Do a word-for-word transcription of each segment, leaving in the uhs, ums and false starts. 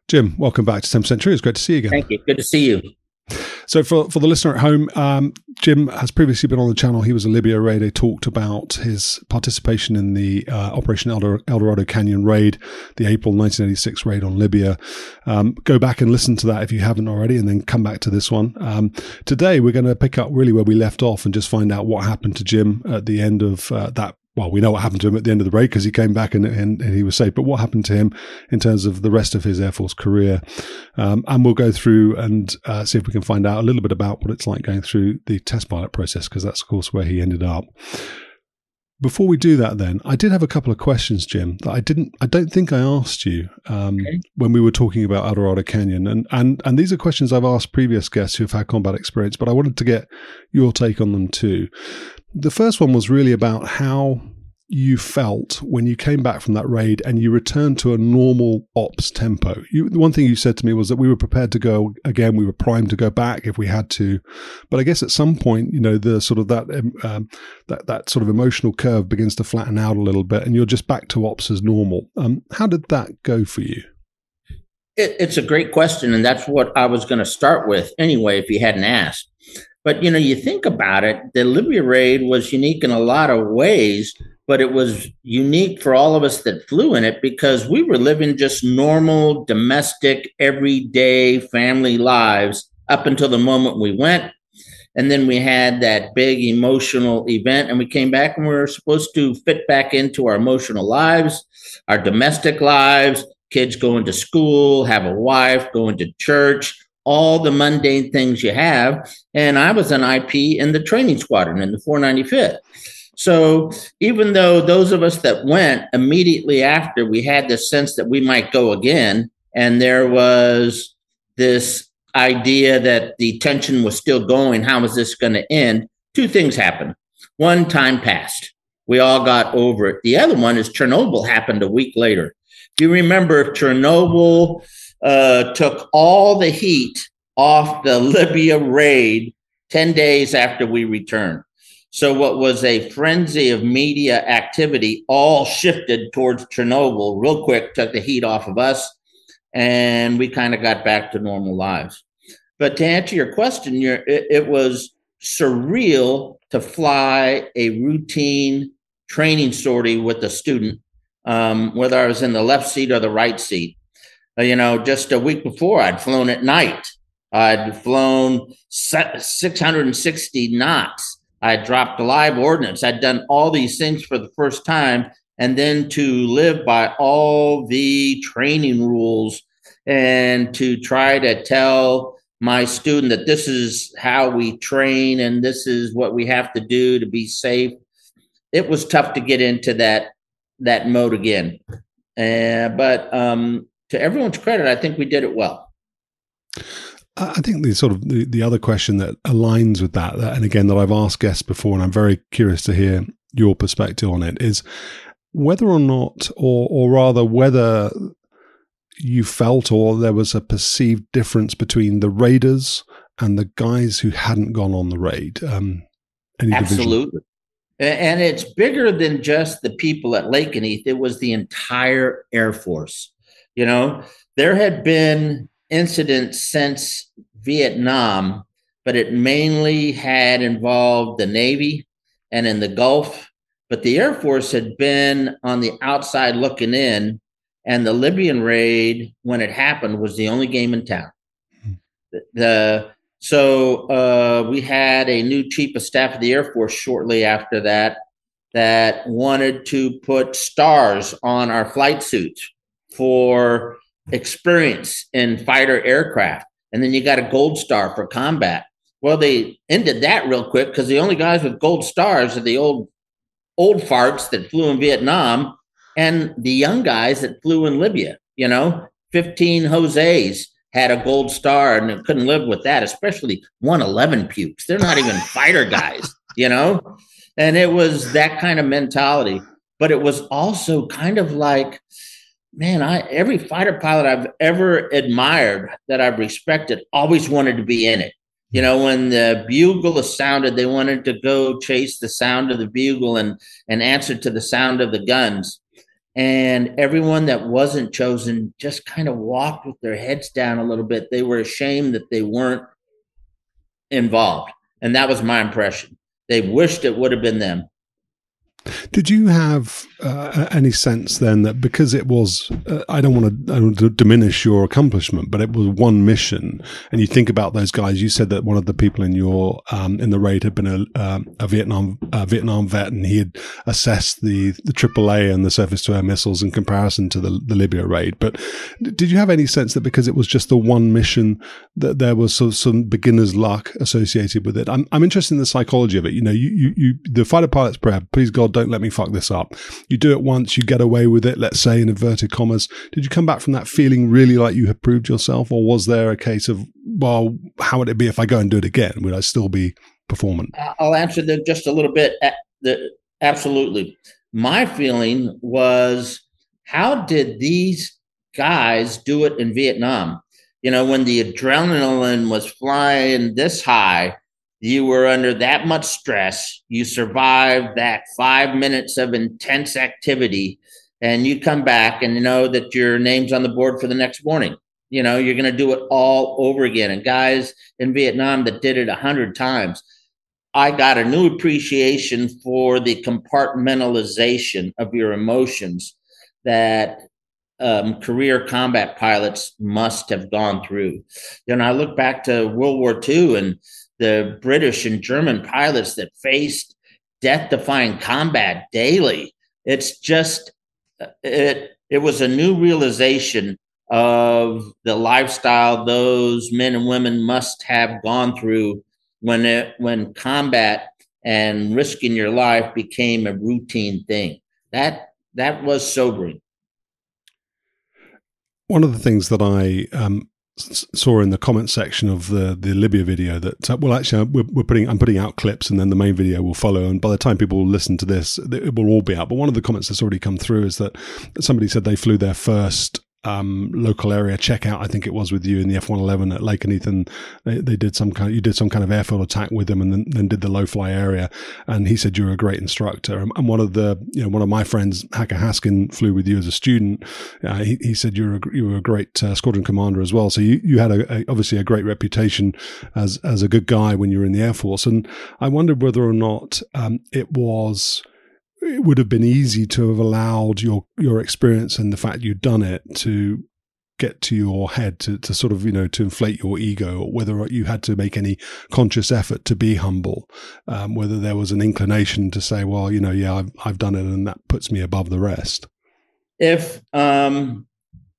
Jim, welcome back to ten percent True. It's great to see you again. Thank you. Good to see you. So for, for the listener at home, um, Jim has previously been on the channel. He was a Libya raider, talked about his participation in the uh, Operation El Dorado Canyon raid, the April nineteen eighty-six raid on Libya. Um, go back and listen to that if you haven't already, and then come back to this one. Um, today, we're going to pick up really where we left off and just find out what happened to Jim at the end of uh, that. Well, we know what happened to him at the end of the raid because he came back and, and, and he was safe. But what happened to him in terms of the rest of his Air Force career? Um, and we'll go through and uh, see if we can find out a little bit about what it's like going through the test pilot process, because that's, of course, where he ended up. Before we do that, then, I did have a couple of questions, Jim, that I didn't, I don't think I asked you um, okay. when we were talking about El Dorado Canyon. And, and, and these are questions I've asked previous guests who've had combat experience, but I wanted to get your take on them too. The first one was really about how you felt when you came back from that raid and you returned to a normal ops tempo. You, the one thing you said to me was that we were prepared to go again. We were primed to go back if we had to. But I guess at some point, you know, the sort of that um, that that sort of emotional curve begins to flatten out a little bit, and you're just back to ops as normal. Um, how did that go for you? It, it's a great question, and that's what I was going to start with anyway, if you hadn't asked. But, you know, you think about it, the Libya raid was unique in a lot of ways, but it was unique for all of us that flew in it because we were living just normal, domestic, everyday family lives up until the moment we went. And then we had that big emotional event and we came back and we were supposed to fit back into our emotional lives, our domestic lives, kids going to school, have a wife, going to church, all the mundane things you have. And I was an I P in the training squadron in the four ninety-fifth. So even though those of us that went immediately after, we had this sense that we might go again, and there was this idea that the tension was still going, how was this going to end? Two things happened. One, time passed. We all got over it. The other one is Chernobyl happened a week later. Do you remember Chernobyl uh, took all the heat off the Libya raid ten days after we returned? So what was a frenzy of media activity all shifted towards Chernobyl real quick, took the heat off of us, and we kind of got back to normal lives. But to answer your question, you're, it, it was surreal to fly a routine training sortie with a student, um, whether I was in the left seat or the right seat. Uh, you know, just a week before, I'd flown at night. I'd flown six hundred sixty knots. I dropped a live ordnance. I'd done all these things for the first time. And then to live by all the training rules and to try to tell my student that this is how we train and this is what we have to do to be safe. It was tough to get into that, that mode again. Uh, but um, to everyone's credit, I think we did it well. I think the sort of the, the other question that aligns with that, and again, that I've asked guests before, and I'm very curious to hear your perspective on it, is whether or not, or or rather whether you felt or there was a perceived difference between the raiders and the guys who hadn't gone on the raid. Um, any Absolutely. Division? And it's bigger than just the people at Lakenheath. It was the entire Air Force. You know, there had been incidents since Vietnam, but it mainly had involved the Navy and in the Gulf. But the Air Force had been on the outside looking in, and the Libyan raid, when it happened, was the only game in town. Mm-hmm. The so uh, we had a new chief of staff of the Air Force shortly after that that wanted to put stars on our flight suits for experience in fighter aircraft. And then you got a gold star for combat. Well, they ended that real quick because the only guys with gold stars are the old old farts that flew in Vietnam and the young guys that flew in Libya. You know, fifteen Jose's had a gold star and couldn't live with that, especially one eleven pukes. They're not even fighter guys, you know? And it was that kind of mentality. But it was also kind of like, man, I every fighter pilot I've ever admired, that I've respected, always wanted to be in it. You know, when the bugle is sounded, they wanted to go chase the sound of the bugle and, and answer to the sound of the guns. And everyone that wasn't chosen just kind of walked with their heads down a little bit. They were ashamed that they weren't involved. And that was my impression. They wished it would have been them. Did you have uh, any sense then that because it was, uh, I don't want to, I don't want to diminish your accomplishment, but it was one mission, and you think about those guys. You said that one of the people in your um, in the raid had been a, uh, a Vietnam a Vietnam vet, and he had assessed the the triple A and the surface to air missiles in comparison to the, the Libya raid. But did you have any sense that because it was just the one mission that there was sort of some beginner's luck associated with it? I'm I'm interested in the psychology of it. You know, you you, you the fighter pilot's prayer. Please God, don't let me fuck this up. You do it once, you get away with it, let's say in inverted commas. Did you come back from that feeling really like you had proved yourself, or was there a case of, well, how would it be if I go and do it again? Would I still be performant? I'll answer that just a little bit. Absolutely. My feeling was, how did these guys do it in Vietnam? You know, when the adrenaline was flying this high, you were under that much stress. You survived that five minutes of intense activity, and you come back and you know that your name's on the board for the next morning. You know, you're going to do it all over again. And guys in Vietnam that did it a hundred times, I got a new appreciation for the compartmentalization of your emotions that um, career combat pilots must have gone through. Then I look back to World War Two and the British and German pilots that faced death-defying combat daily. It's just, it, it was a new realization of the lifestyle those men and women must have gone through when it, when combat and risking your life became a routine thing. That, that was sobering. One of the things that I um, saw in the comment section of the the Libya video that uh, well actually we're, we're putting I'm putting out clips and then the main video will follow, and by the time people listen to this it will all be out. But one of the comments that's already come through is that somebody said they flew their first um, local area checkout, I think it was with you in the F one eleven at Lakenheath, and they, they did some kind of, you did some kind of airfield attack with them and then, then did the low fly area. And he said you were a great instructor. And, and one of the, you know, one of my friends, Hacker Haskin, flew with you as a student. Uh, he, he said you were a, you were a great uh, squadron commander as well. So you, you had a, a, obviously a great reputation as, as a good guy when you were in the Air Force. And I wondered whether or not um, it was, it would have been easy to have allowed your your experience and the fact you'd done it to get to your head, to, to sort of, you know, to inflate your ego, or whether you had to make any conscious effort to be humble, um, whether there was an inclination to say, well, you know, yeah, I've, I've done it and that puts me above the rest. If, um,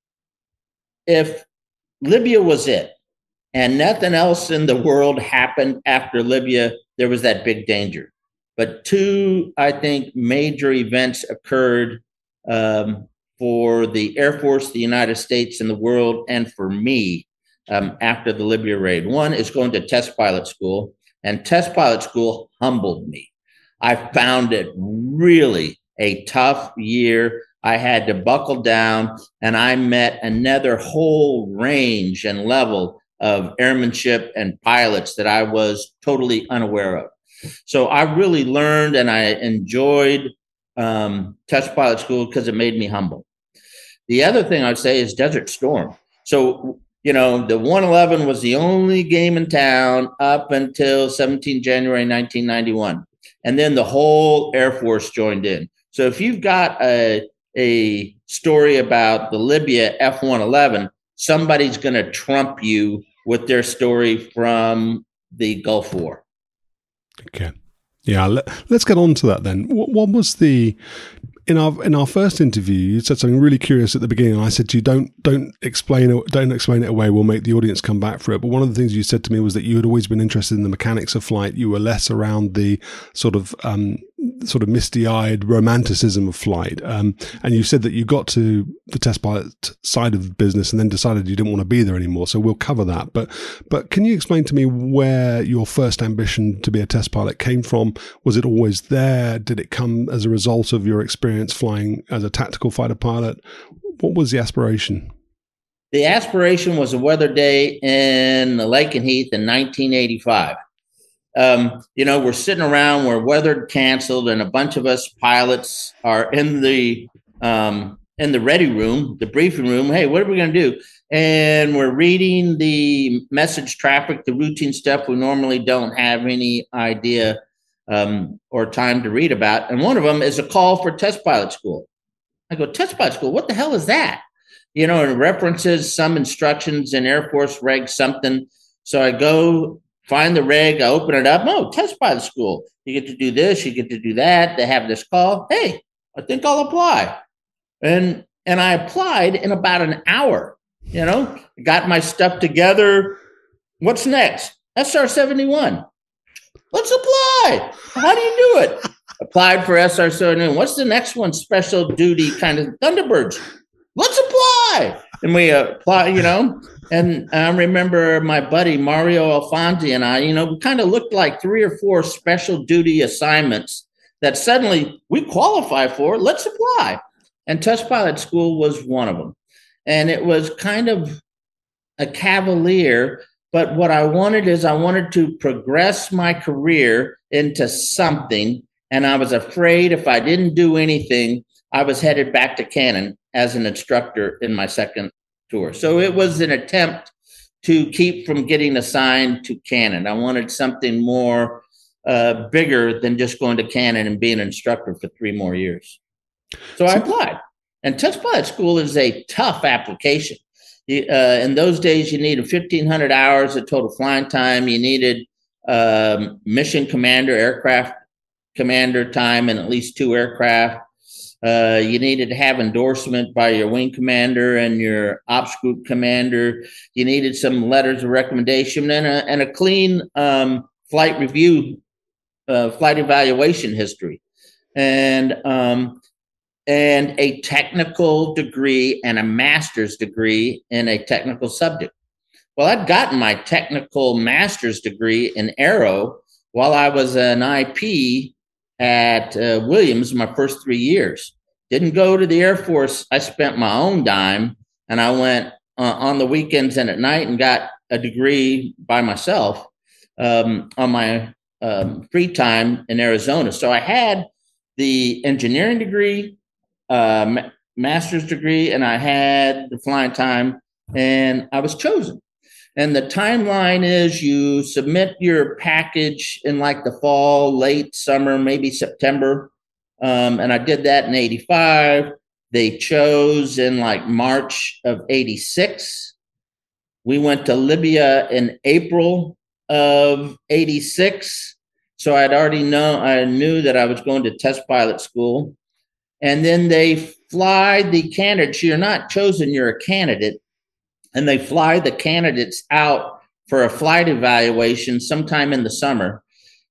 if Libya was it and nothing else in the world happened after Libya, there was that big danger. But two, I think, major events occurred um, for the Air Force, the United States, and the world, and for me um, after the Libya raid. One is going to test pilot school, and test pilot school humbled me. I found it really a tough year. I had to buckle down, and I met another whole range and level of airmanship and pilots that I was totally unaware of. So I really learned and I enjoyed um, test pilot school because it made me humble. The other thing I'd say is Desert Storm. So, you know, the one eleven was the only game in town up until seventeenth of January, nineteen ninety-one. And then the whole Air Force joined in. So if you've got a, a story about the Libya F one eleven, somebody's going to trump you with their story from the Gulf War. Okay. Yeah, let, let's get on to that then. What, what was the in our in our first interview? You said something really curious at the beginning, and I said to you, "Don't don't explain it. Don't explain it away. We'll make the audience come back for it." But one of the things you said to me was that you had always been interested in the mechanics of flight. You were less around the sort of um, sort of misty-eyed romanticism of flight. Um, and you said that you got to the test pilot side of the business and then decided you didn't want to be there anymore. So we'll cover that. But but can you explain to me where your first ambition to be a test pilot came from? Was it always there? Did it come as a result of your experience flying as a tactical fighter pilot? What was the aspiration? The aspiration was a weather day in Lakenheath in nineteen eighty-five. Um, you know, we're sitting around, we're weather canceled, and a bunch of us pilots are in the um, in the ready room, the briefing room. Hey, what are we going to do? And we're reading the message traffic, the routine stuff we normally don't have any idea um, or time to read about. And one of them is a call for test pilot school. I go, test pilot school? What the hell is that? You know, it references some instructions in Air Force reg something. So I go find the reg, I open it up. Oh, test pilot school. You get to do this, you get to do that. They have this call. Hey, I think I'll apply. And and I applied in about an hour. You know, got my stuff together. What's next? S R seventy-one. Let's apply. How do you do it? Applied for S R seventy-one. What's the next one? Special duty kind of Thunderbirds. Let's apply. And we apply, you know. And I remember my buddy Mario Alfonsi and I, you know, we kind of looked like three or four special duty assignments that suddenly we qualify for. Let's apply. And test pilot school was one of them. And it was kind of a cavalier, but what I wanted is I wanted to progress my career into something. And I was afraid if I didn't do anything, I was headed back to Cannon as an instructor in my second tour. So it was an attempt to keep from getting assigned to Cannon. I wanted something more uh, bigger than just going to Cannon and being an instructor for three more years. So I applied. And test pilot school is a tough application. Uh, in those days, you needed fifteen hundred hours of total flying time. You needed um, mission commander, aircraft commander time, and at least two aircraft. Uh, you needed to have endorsement by your wing commander and your ops group commander. You needed some letters of recommendation and a, and a clean um, flight review, uh, flight evaluation history. And um, and a technical degree and a master's degree in a technical subject. Well, I'd gotten my technical master's degree in aero while I was an I P at uh, Williams my first three years. Didn't go to the Air Force. I spent my own dime, and I went uh, on the weekends and at night and got a degree by myself um, on my um, free time in Arizona. So I had the engineering degree, Uh, master's degree, and I had the flying time, and I was chosen. And the timeline is you submit your package in like the fall, late summer, maybe September. Um, and I did that in eighty-five. They chose in like March of eighty-six. We went to Libya in April of eighty-six. So I'd already know, I knew that I was going to test pilot school. And then they fly the candidates. You're not chosen, you're a candidate. And they fly the candidates out for a flight evaluation sometime in the summer.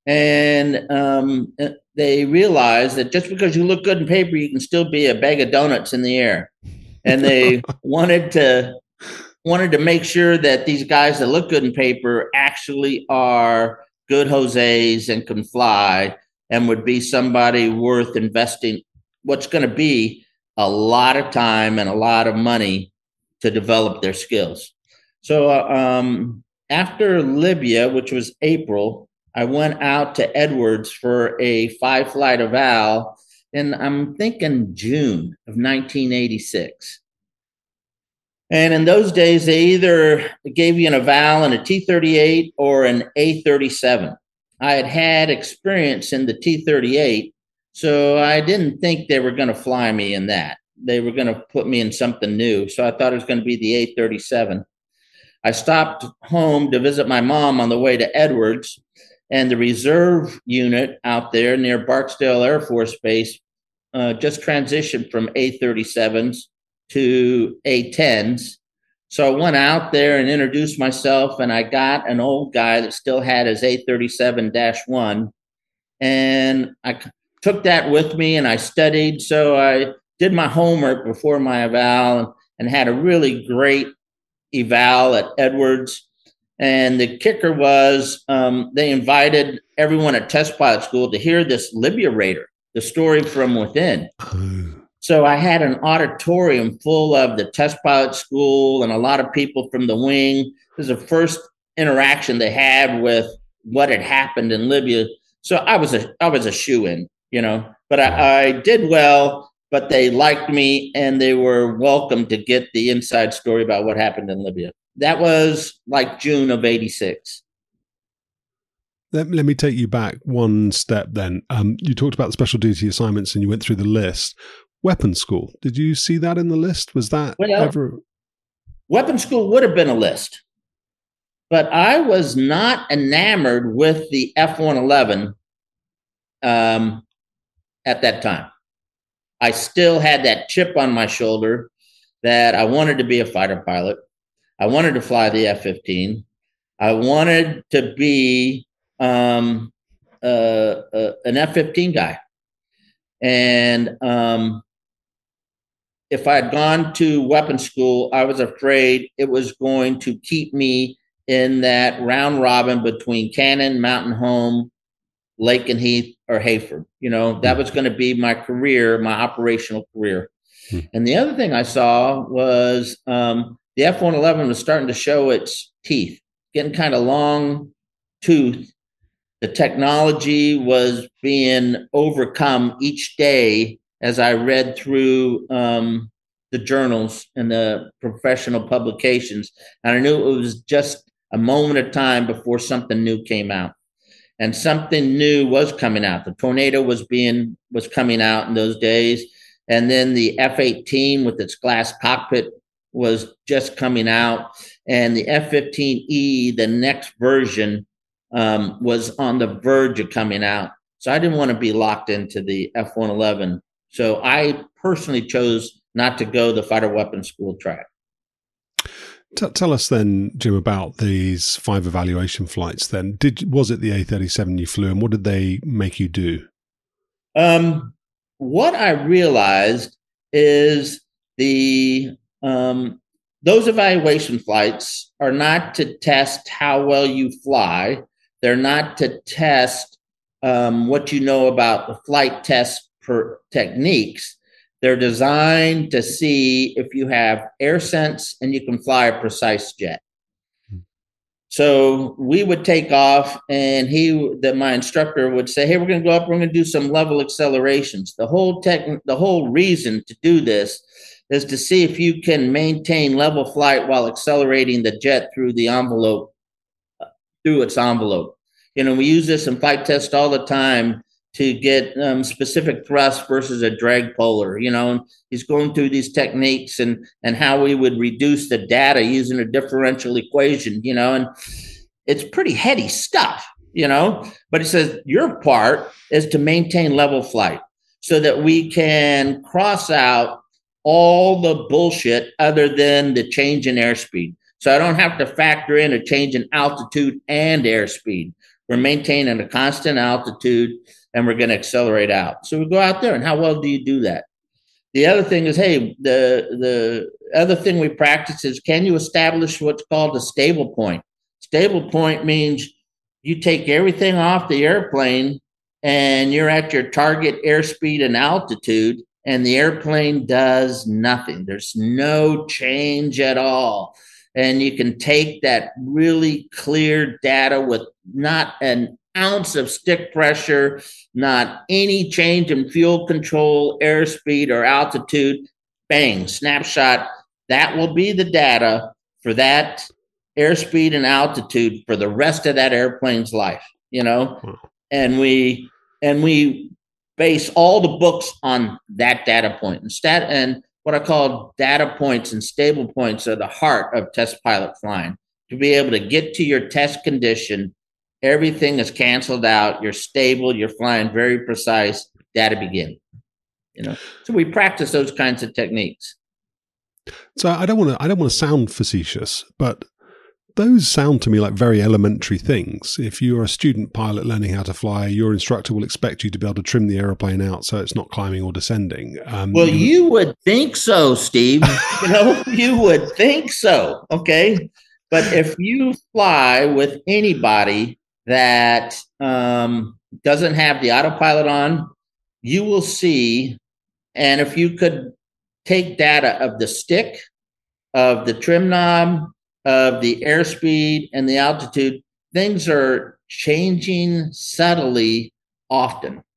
And um, they realize that just because you look good in paper, you can still be a bag of donuts in the air. And they wanted to wanted to make sure that these guys that look good in paper actually are good Jose's and can fly and would be somebody worth investing what's going to be a lot of time and a lot of money to develop their skills. So um, after Libya, which was April, I went out to Edwards for a five flight eval, and I'm thinking June of nineteen eighty-six. And in those days, they either gave you an eval in a T thirty-eight or an A thirty-seven. I had had experience in the T thirty-eight, so I didn't think they were going to fly me in that. They were going to put me in something new. So I thought it was going to be the A thirty-seven. I stopped home to visit my mom on the way to Edwards, and the reserve unit out there near Barksdale Air Force Base uh, just transitioned from A thirty-sevens to A tens. So I went out there and introduced myself, and I got an old guy that still had his A thirty-seven dash one. And I took that with me and I studied. So I did my homework before my eval and, and had a really great eval at Edwards. And the kicker was um, they invited everyone at test pilot school to hear this Libya Raider, the story from within. So I had an auditorium full of the test pilot school and a lot of people from the wing. It was the first interaction they had with what had happened in Libya. So I was a I was a shoo-in, you know, but I, I did well. but they liked me and they were welcome to get the inside story about what happened in Libya. That was like June of eighty-six. Let, let me take you back one step then. Um, you talked about the special duty assignments and you went through the list. Weapons school, did you see that in the list? Was that well, ever? Weapons school would have been a list, but I was not enamored with the F one eleven um, at that time. I still had that chip on my shoulder that I wanted to be a fighter pilot. I wanted to fly the F fifteen. I wanted to be um, uh, uh, an F fifteen guy. And um, if I had gone to weapons school, I was afraid it was going to keep me in that round robin between Cannon, Mountain Home, Lakenheath, or Hayford. You know, that was going to be my career, my operational career. Hmm. And the other thing I saw was um, the F one eleven was starting to show its teeth, getting kind of long tooth. The technology was being overcome each day as I read through um, the journals and the professional publications. And I knew it was just a moment of time before something new came out. And something new was coming out. The Tornado was being was coming out in those days. And then the F eighteen with its glass cockpit was just coming out. And the F fifteen E, the next version, um, was on the verge of coming out. So I didn't want to be locked into the F one eleven. So I personally chose not to go the fighter weapons school track. T- tell us then, Jim, about these five evaluation flights then. Did was it the A thirty-seven you flew, and what did they make you do? Um, what I realized is the um, those evaluation flights are not to test how well you fly. They're not to test um, what you know about the flight test per techniques. They're designed to see if you have air sense and you can fly a precise jet. So we would take off, and he, that my instructor would say, "Hey, we're going to go up. We're going to do some level accelerations." The whole tech, the whole reason to do this is to see if you can maintain level flight while accelerating the jet through the envelope, through its envelope. You know, we use this in flight tests all the time to get um, specific thrust versus a drag polar. You know, and he's going through these techniques and and how we would reduce the data using a differential equation, you know, and it's pretty heady stuff, you know, but it says your part is to maintain level flight so that we can cross out all the bullshit other than the change in airspeed. So I don't have to factor in a change in altitude and airspeed. We're maintaining a constant altitude, and we're going to accelerate out. So we go out there, and how well do you do that? The other thing is, hey, the the other thing we practice is, can you establish what's called a stable point? Stable point means you take everything off the airplane, and you're at your target airspeed and altitude, and the airplane does nothing. There's no change at all. And you can take that really clear data with not an ounce of stick pressure, not any change in fuel control, airspeed, or altitude. Bang, snapshot. That will be the data for that airspeed and altitude for the rest of that airplane's life, you know? Wow. And we and we base all the books on that data point. And stat and what I call data points and stable points are the heart of test pilot flying. To be able to get to your test condition, everything is canceled out. You're stable. You're flying very precise. Data begin. You know, so we practice those kinds of techniques. So I don't want to. I don't want to sound facetious, but those sound to me like very elementary things. If you're a student pilot learning how to fly, your instructor will expect you to be able to trim the airplane out so it's not climbing or descending. Um, well, you, you would think so, Steve. You know, you would think so. Okay, but if you fly with anybody that um, doesn't have the autopilot on, you will see, and if you could take data of the stick, of the trim knob, of the airspeed and the altitude, things are changing subtly often.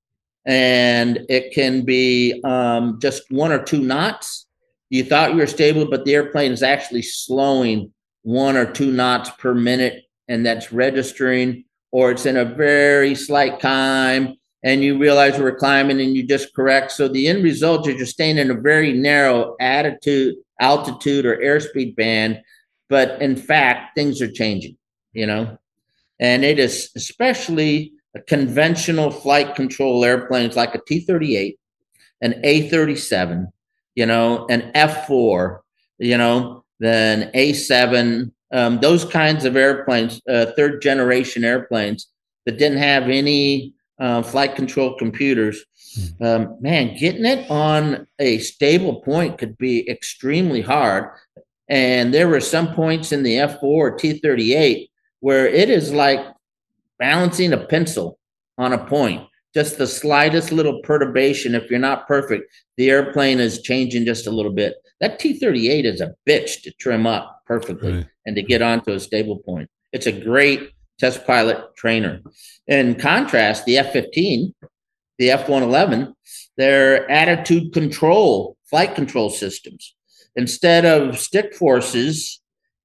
and it can be um, just one or two knots. You thought you were stable, but the airplane is actually slowing one or two knots per minute, and that's registering, or it's in a very slight climb, and you realize we're climbing and you just correct. So the end result is you're staying in a very narrow attitude, altitude or airspeed band, but in fact, things are changing, you know, and it is especially conventional flight control airplanes like a T thirty-eight, an A thirty-seven, you know, an F four, you know, then A seven, um, those kinds of airplanes, uh, third generation airplanes that didn't have any uh, flight control computers. Um, man, getting it on a stable point could be extremely hard. And there were some points in the F four or T thirty-eight where it is like balancing a pencil on a point. Just the slightest little perturbation, if you're not perfect, the airplane is changing just a little bit. That T thirty-eight is a bitch to trim up perfectly right. and to get onto a stable point. It's a great test pilot trainer. In contrast, the F fifteen, the F one eleven, they're attitude control, flight control systems. Instead of stick forces,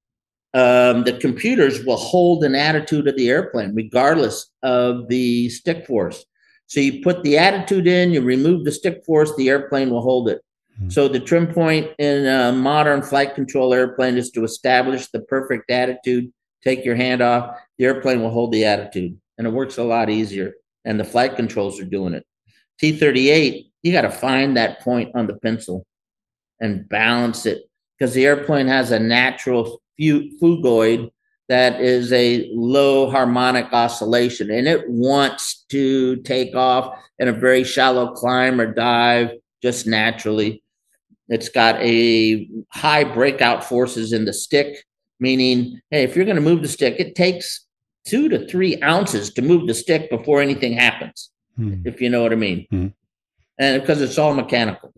um, the computers will hold an attitude of the airplane regardless of the stick force. So you put the attitude in, you remove the stick force, the airplane will hold it. Mm-hmm. So the trim point in a modern flight control airplane is to establish the perfect attitude, take your hand off, the airplane will hold the attitude, and it works a lot easier. And the flight controls are doing it. T thirty-eight, you got to find that point on the pencil and balance it because the airplane has a natural phugoid that is a low harmonic oscillation, and it wants to take off in a very shallow climb or dive just naturally. It's got a high breakout forces in the stick, meaning, hey, if you're going to move the stick, it takes two to three ounces to move the stick before anything happens, hmm. if you know what I mean. Hmm. And because it's all mechanical.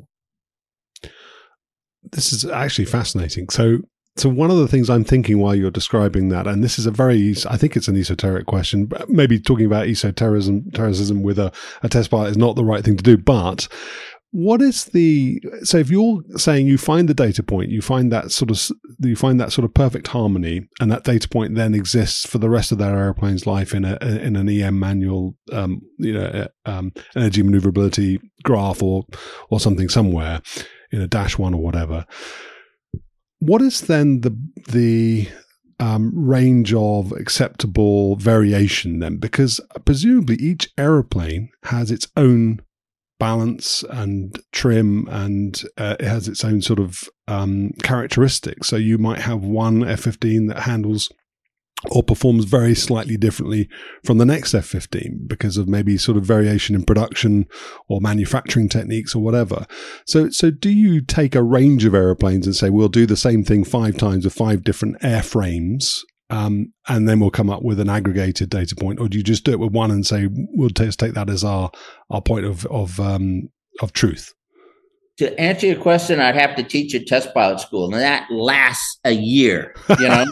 This is actually fascinating. So, so one of the things I'm thinking while you're describing that, and this is a very, I think it's an esoteric question, but maybe talking about esotericism terrorism with a, a test pilot is not the right thing to do, but what is the, so if you're saying you find the data point, you find that sort of, you find that sort of perfect harmony, and that data point then exists for the rest of that airplane's life in a, in an E M manual, um, you know, um, energy maneuverability graph or, or something somewhere in a dash one or whatever. What is then the, the, um, range of acceptable variation then? Because presumably each airplane has its own balance and trim, and uh, it has its own sort of um, characteristics. So you might have one F fifteen that handles or performs very slightly differently from the next F fifteen because of maybe sort of variation in production or manufacturing techniques or whatever. So, so do you take a range of airplanes and say, we'll do the same thing five times with five different airframes, Um, and then we'll come up with an aggregated data point, or do you just do it with one and say we'll t- take that as our our point of of um, of truth? To answer your question, I'd have to teach at test pilot school, and that lasts a year. You know,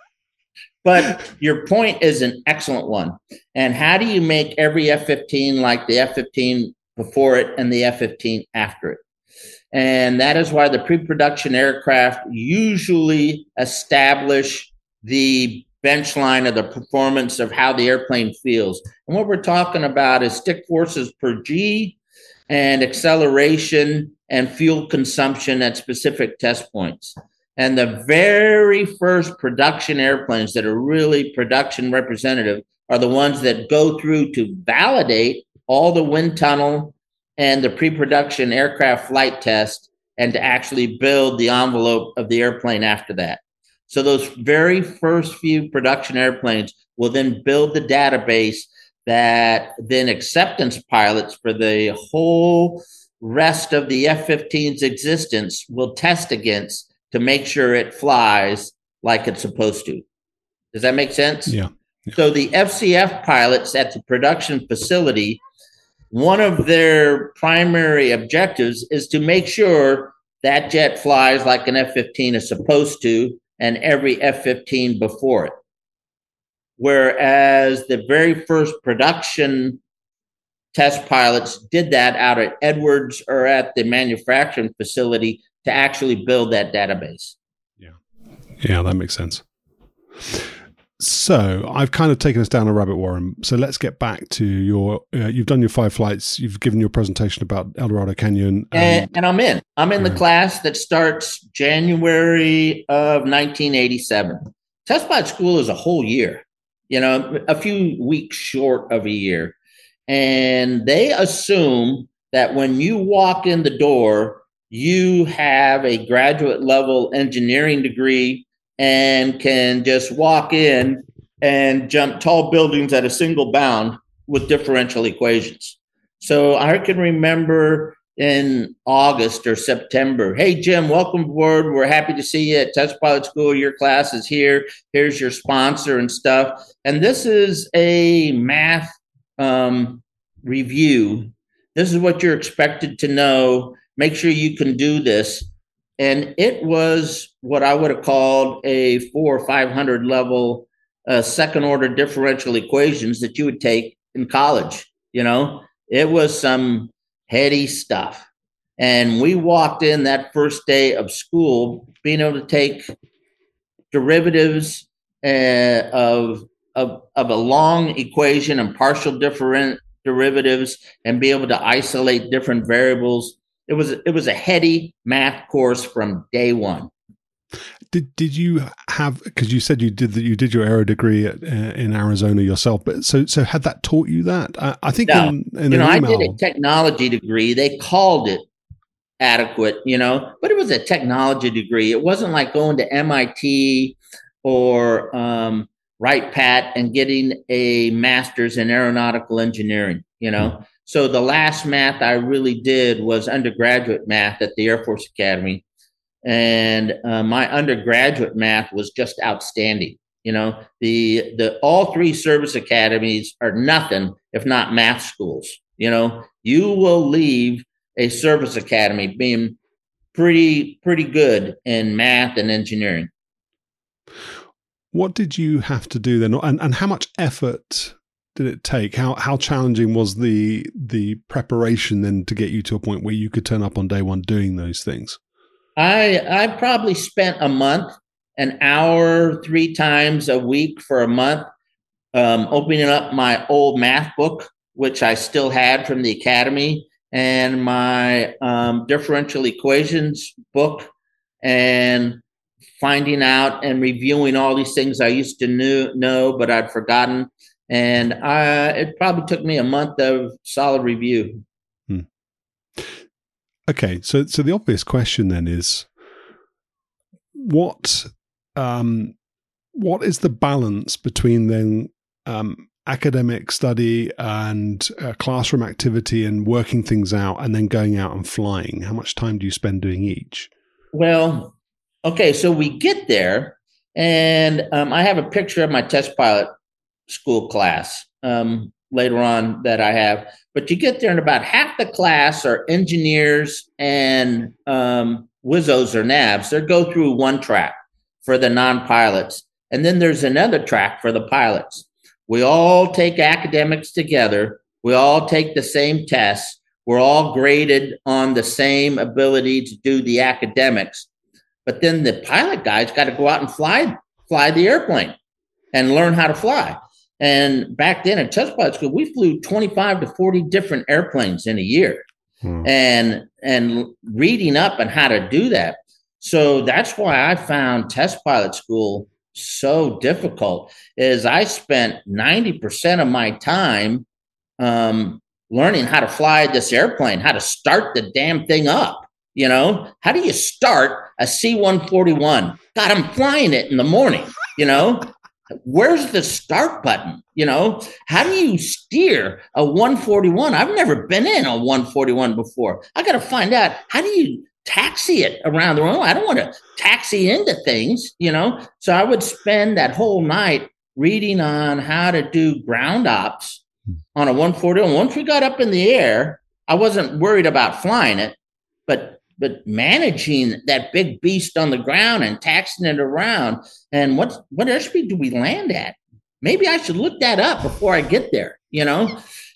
but your point is an excellent one. And how do you make every F fifteen like the F fifteen before it and the F fifteen after it? And that is why the pre-production aircraft usually establish the bench line of the performance of how the airplane feels. And what we're talking about is stick forces per G and acceleration and fuel consumption at specific test points. And the very first production airplanes that are really production representative are the ones that go through to validate all the wind tunnel and the pre-production aircraft flight test and to actually build the envelope of the airplane after that. So those very first few production airplanes will then build the database that then acceptance pilots for the whole rest of the F fifteen's existence will test against to make sure it flies like it's supposed to. Does that make sense? Yeah. yeah. So the F C F pilots at the production facility, one of their primary objectives is to make sure that jet flies like an F fifteen is supposed to, and every F fifteen before it. Whereas the very first production test pilots did that out at Edwards or at the manufacturing facility to actually build that database. Yeah, yeah, that makes sense. So I've kind of taken us down a rabbit warren. So let's get back to your, uh, you've done your five flights. You've given your presentation about El Dorado Canyon. And, and, and I'm in. I'm in the class that starts January of nineteen eighty-seven. Test pilot school is a whole year, you know, a few weeks short of a year. And they assume that when you walk in the door, you have a graduate level engineering degree and can just walk in and jump tall buildings at a single bound with differential equations. So I can remember in August or September, hey, Jim, welcome aboard. We're happy to see you at Test Pilot School. Your class is here. Here's your sponsor and stuff. And this is a math um, review. This is what you're expected to know. Make sure you can do this. And it was what I would have called a four or five hundred level uh, second order differential equations that you would take in college. You know, it was some heady stuff. And we walked in that first day of school being able to take derivatives uh, of, of, of a long equation and partial different derivatives and be able to isolate different variables. It was it was a heady math course from day one. Did did you have, because you said you did that you did your aero degree at, uh, in Arizona yourself, but so so had that taught you that? I, I think no. in, in you know email, I did a technology degree. They called it adequate, you know, but it was a technology degree. It wasn't like going to M I T or um, Wright Pat and getting a master's in aeronautical engineering, you know. Mm-hmm. So the last math I really did was undergraduate math at the Air Force Academy. And uh, my undergraduate math was just outstanding. You know, the the all three service academies are nothing if not math schools. You know, you will leave a service academy being pretty, pretty good in math and engineering. What did you have to do then? And, and how much effort did it take? How how challenging was the the preparation then to get you to a point where you could turn up on day one doing those things? I I probably spent a month, an hour, three times a week for a month, um, opening up my old math book, which I still had from the academy, and my um, differential equations book, and finding out and reviewing all these things I used to knew, know, but I'd forgotten. And I, it probably took me a month of solid review. Hmm. Okay, so so the obvious question then is, what um, what is the balance between then um, academic study and uh, classroom activity and working things out, and then going out and flying? How much time do you spend doing each? Well, okay, so we get there, and um, I have a picture of my test pilot school class um, later on that I have. But you get there, and about half the class are engineers and um, whizzos or navs. They go through one track for the non-pilots, and then there's another track for the pilots. We all take academics together. We all take the same tests. We're all graded on the same ability to do the academics. But then the pilot guys got to go out and fly, fly the airplane and learn how to fly. And back then at test pilot school, we flew twenty-five to forty different airplanes in a year, hmm. and and reading up on how to do that. So that's why I found test pilot school so difficult. Is I spent ninety percent of my time um, learning how to fly this airplane, how to start the damn thing up. You know, how do you start a C one forty-one? God, I'm flying it in the morning, you know. Where's the start button? You know, how do you steer a one forty-one? I've never been in a one forty-one before. I got to find out, how do you taxi it around the room? I don't want to taxi into things, you know? So I would spend that whole night reading on how to do ground ops on a one forty-one. Once we got up in the air, I wasn't worried about flying it, but but managing that big beast on the ground and taxiing it around. And what, what airspeed do we land at? Maybe I should look that up before I get there, you know?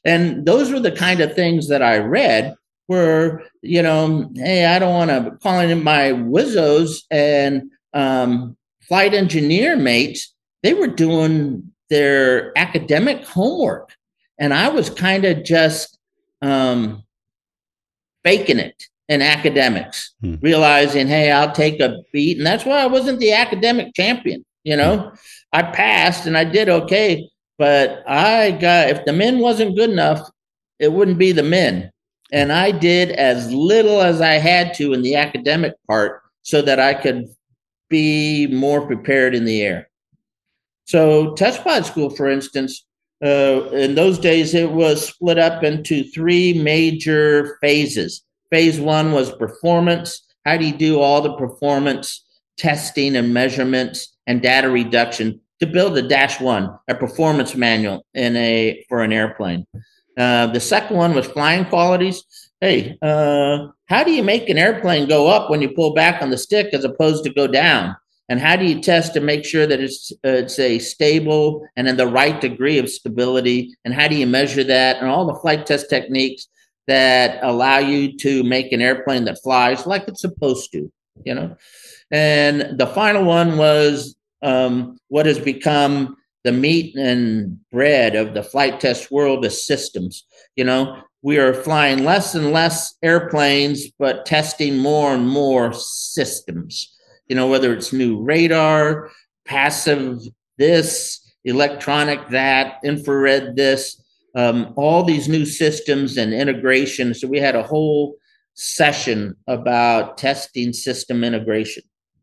And those were the kind of things that I read where, you know, hey, I don't want to call in my Wizzos and um, flight engineer mates. They were doing their academic homework. And I was kind of just um, faking it in academics, hmm. realizing, hey, I'll take a beat. And that's why I wasn't the academic champion. You know, hmm. I passed and I did okay. But I got, if the men wasn't good enough, it wouldn't be the men. And I did as little as I had to in the academic part so that I could be more prepared in the air. So test pilot school, for instance, uh, in those days, it was split up into three major phases. Phase one was performance. How do you do all the performance testing and measurements and data reduction to build a dash one, a performance manual in a for an airplane? Uh, the second one was flying qualities. Hey, uh, how do you make an airplane go up when you pull back on the stick as opposed to go down? And how do you test to make sure that it's uh, it's a stable and in the right degree of stability? And how do you measure that? And all the flight test techniques that allow you to make an airplane that flies like it's supposed to, you know? And the final one was um, what has become the meat and bread of the flight test world is systems. You know, we are flying less and less airplanes, but testing more and more systems. You know, whether it's new radar, passive this, electronic that, infrared this, um, all these new systems and integration. So we had a whole session about testing system integration.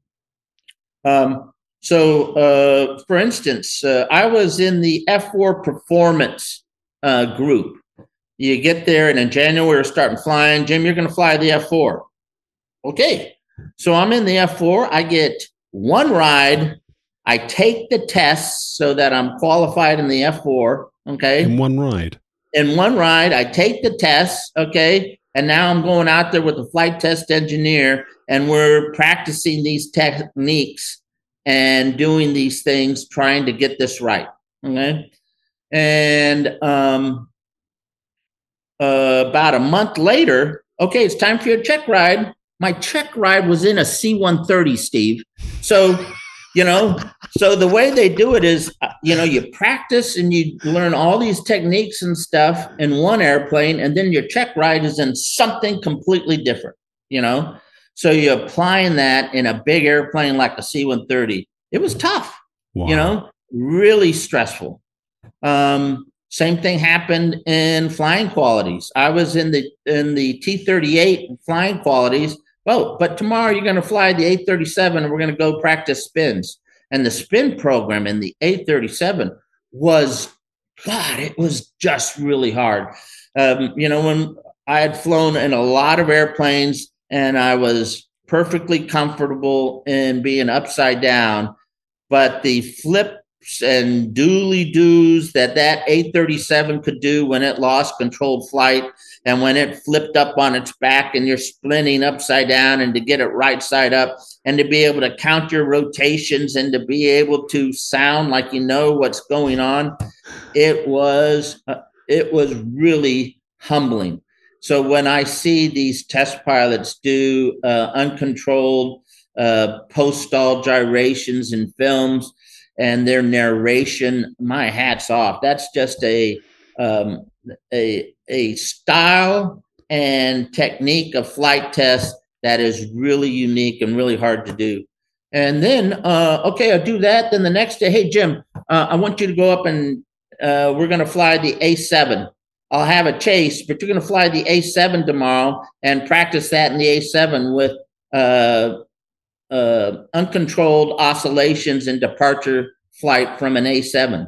Um, so, uh, for instance, uh, I was in the F four performance uh, group. You get there, and in January, we're starting flying. Jim, you're going to fly the F four. Okay. So I'm in the F four. I get one ride. I take the tests so that I'm qualified in the F four. Okay. In one ride. In one ride, I take the tests. Okay. And now I'm going out there with the flight test engineer, and we're practicing these techniques and doing these things, trying to get this right. Okay. And um, uh, about a month later, okay, it's time for your check ride. My check ride was in a C one thirty, Steve. So, you know, so the way they do it is, you know, you practice and you learn all these techniques and stuff in one airplane, and then your check ride is in something completely different, you know? So you're applying that in a big airplane like a C one thirty. It was tough, wow. You know, really stressful. Um, same thing happened in flying qualities. I was in the in the T thirty-eight flying qualities. Oh, but tomorrow you're going to fly the A thirty-seven and we're going to go practice spins. And the spin program in the A thirty-seven was, God, it was just really hard. Um, you know, when I had flown in a lot of airplanes and I was perfectly comfortable in being upside down, but the flips and dooley-doos that that A thirty-seven could do when it lost controlled flight and when it flipped up on its back and you're splinting upside down, and to get it right side up and to be able to count your rotations and to be able to sound like you know what's going on, it was uh, it was really humbling. So when I see these test pilots do uh, uncontrolled uh, post-stall gyrations in films and their narration, my hat's off. That's just a um, a a style and technique of flight test that is really unique and really hard to do. And then, uh, okay, I'll do that. Then the next day, hey, Jim, uh, I want you to go up and uh, we're going to fly the A seven. I'll have a chase, but you're going to fly the A seven tomorrow and practice that in the A seven with uh, uh, uncontrolled oscillations and departure flight from an A seven.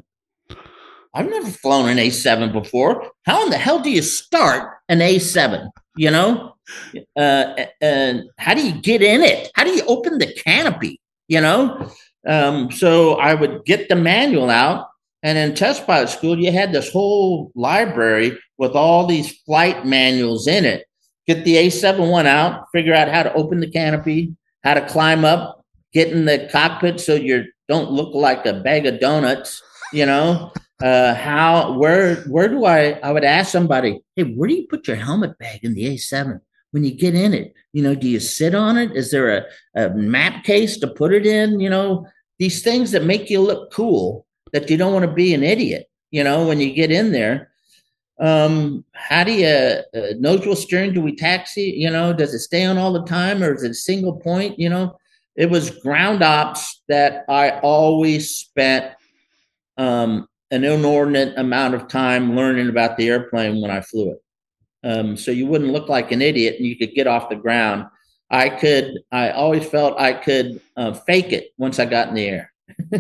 I've never flown an A seven before. How in the hell do you start an A seven? You know, uh, and how do you get in it? How do you open the canopy? You know, um, so I would get the manual out, and in test pilot school, you had this whole library with all these flight manuals in it. Get the A seven one out, figure out how to open the canopy, how to climb up, get in the cockpit so you don't look like a bag of donuts. You know. Uh, how, where, where do I, I would ask somebody, hey, where do you put your helmet bag in the A seven? When you get in it, you know, do you sit on it? Is there a, a map case to put it in? You know, these things that make you look cool, that you don't want to be an idiot, you know, when you get in there. Um, how do you, uh, nose wheel steering, do we taxi? You know, does it stay on all the time or is it a single point? You know, it was ground ops that I always spent um, an inordinate amount of time learning about the airplane when I flew it. Um, so you wouldn't look like an idiot and you could get off the ground. I could, I always felt I could uh, fake it once I got in the air.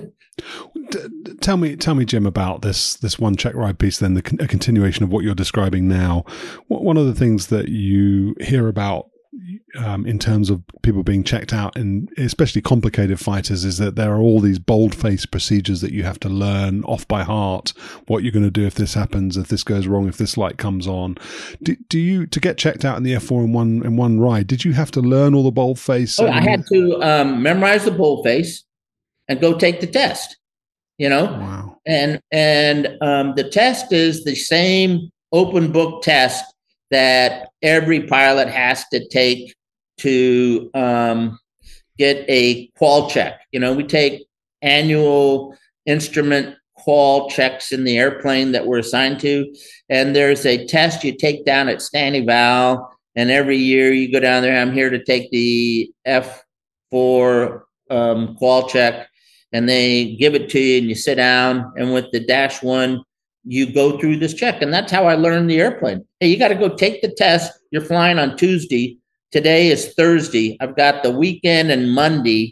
Tell me, tell me, Jim, about this this one check ride piece. Then the a continuation of what you're describing now. One of the things that you hear about um, in terms of people being checked out, and especially complicated fighters, is that there are all these bold-faced procedures that you have to learn off by heart. What you're going to do if this happens, if this goes wrong, if this light comes on. Do, do you to get checked out in the F four in one in one ride? Did you have to learn all the bold-face? Oh, I had to um, memorize the bold-face and go take the test. You know, wow. and and um, the test is the same open book test that every pilot has to take to um, get a qual check. You know, we take annual instrument qual checks in the airplane that we're assigned to, and there's a test you take down at Stanley Val, and every year you go down there. I'm here to take the F four um, qual check. And they give it to you and you sit down, and with the dash one, you go through this check. And that's how I learned the airplane. Hey, you got to go take the test. You're flying on Tuesday. Today is Thursday. I've got the weekend and Monday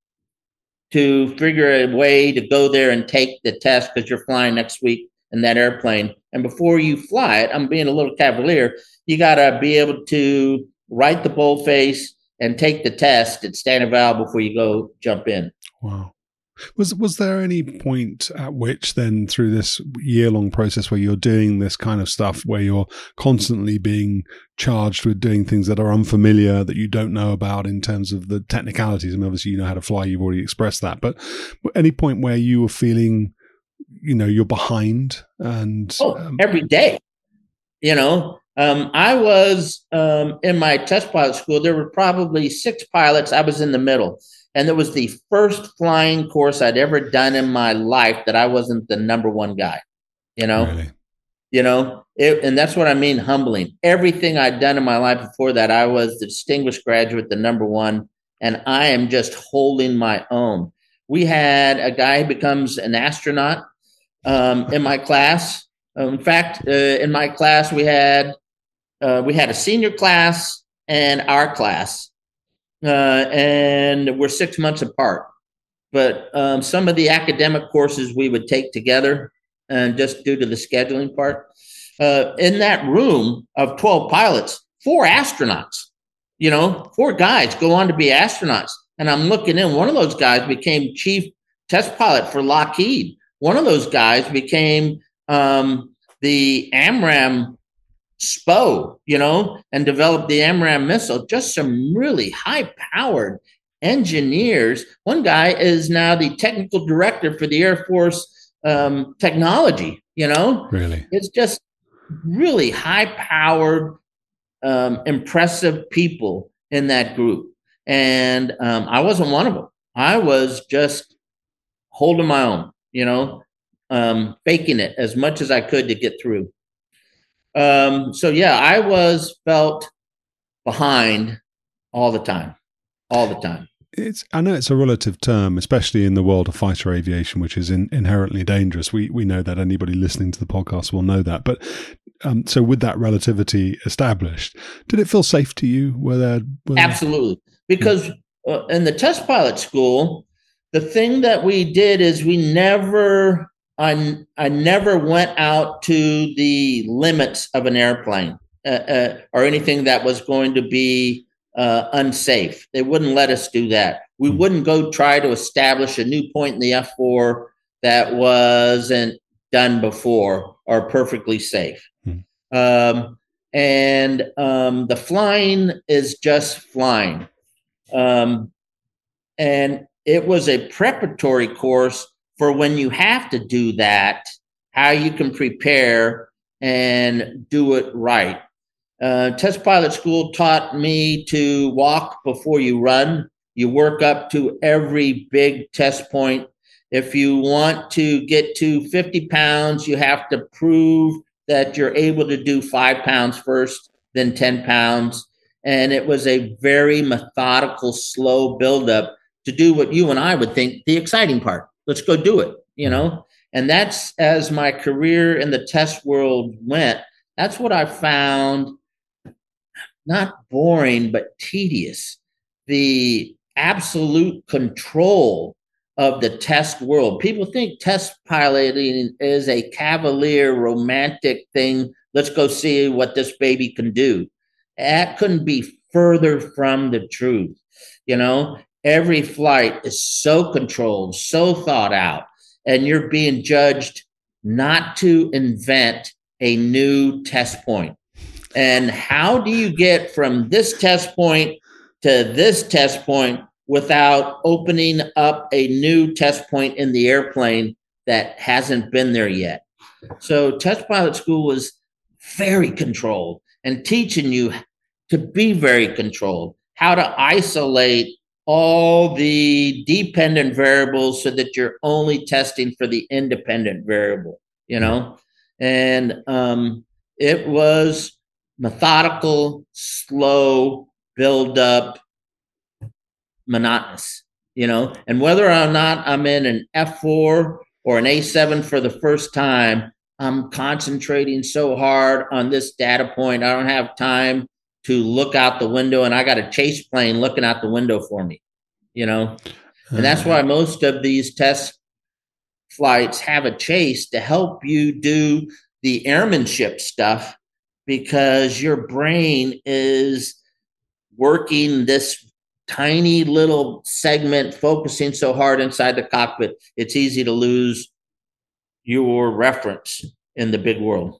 to figure a way to go there and take the test because you're flying next week in that airplane. And before you fly it, I'm being a little cavalier, you got to be able to write the boldface and take the test at Stanley Val before you go jump in. Wow. Was was there any point at which then through this year-long process where you're doing this kind of stuff, where you're constantly being charged with doing things that are unfamiliar, that you don't know about in terms of the technicalities? I mean, obviously you know how to fly, you've already expressed that, but any point where you were feeling, you know, you're behind? And oh, um, every day, you know, um, I was um, in my test pilot school, there were probably six pilots. I was in the middle. And it was the first flying course I'd ever done in my life that I wasn't the number one guy, you know, really? you know, it, and that's what I mean, humbling. Everything I'd done in my life before that, I was the distinguished graduate, the number one, and I am just holding my own. We had a guy who becomes an astronaut um, in my class. Um, in fact, uh, in my class, we had uh, we had a senior class and our class. Uh, and we're six months apart. But um, some of the academic courses we would take together, and just due to the scheduling part, uh, in that room of twelve pilots, four astronauts, you know, four guys go on to be astronauts. And I'm looking in, one of those guys became chief test pilot for Lockheed. One of those guys became um, the AMRAAM S P O, you know, and developed the AMRAAM missile. Just some really high-powered engineers. One guy is now the technical director for the Air Force um, technology, you know. Really? It's just really high-powered, um, impressive people in that group. And um, I wasn't one of them. I was just holding my own, you know, um, faking it as much as I could to get through. Um, so yeah, I was felt behind all the time, all the time. It's, I know it's a relative term, especially in the world of fighter aviation, which is in, inherently dangerous. We we know that. Anybody listening to the podcast will know that. But um, so with that relativity established, did it feel safe to you? Were there, were there... Absolutely. Because uh, in the test pilot school, the thing that we did is we never... I, I never went out to the limits of an airplane uh, uh, or anything that was going to be uh, unsafe. They wouldn't let us do that. We mm. wouldn't go try to establish a new point in the F four that wasn't done before or perfectly safe. Mm. Um, and um, the flying is just flying. Um, and it was a preparatory course for when you have to do that, how you can prepare and do it right. Uh, test pilot school taught me to walk before you run. You work up to every big test point. If you want to get to fifty pounds, you have to prove that you're able to do five pounds first, then ten pounds. And it was a very methodical, slow buildup to do what you and I would think the exciting part. Let's go do it, you know? And that's, as my career in the test world went, that's what I found not boring, but tedious. The absolute control of the test world. People think test piloting is a cavalier, romantic thing. Let's go see what this baby can do. That couldn't be further from the truth. You know, every flight is so controlled, so thought out, and you're being judged not to invent a new test point. And how do you get from this test point to this test point without opening up a new test point in the airplane that hasn't been there yet? So test pilot school was very controlled and teaching you to be very controlled, how to isolate all the dependent variables so that you're only testing for the independent variable, you know? And um, it was methodical, slow, build up, monotonous, you know? And whether or not I'm in an F four or an A seven for the first time, I'm concentrating so hard on this data point. I don't have time to look out the window, and I got a chase plane looking out the window for me, you know? And that's why most of these test flights have a chase to help you do the airmanship stuff, because your brain is working this tiny little segment, focusing so hard inside the cockpit, it's easy to lose your reference in the big world.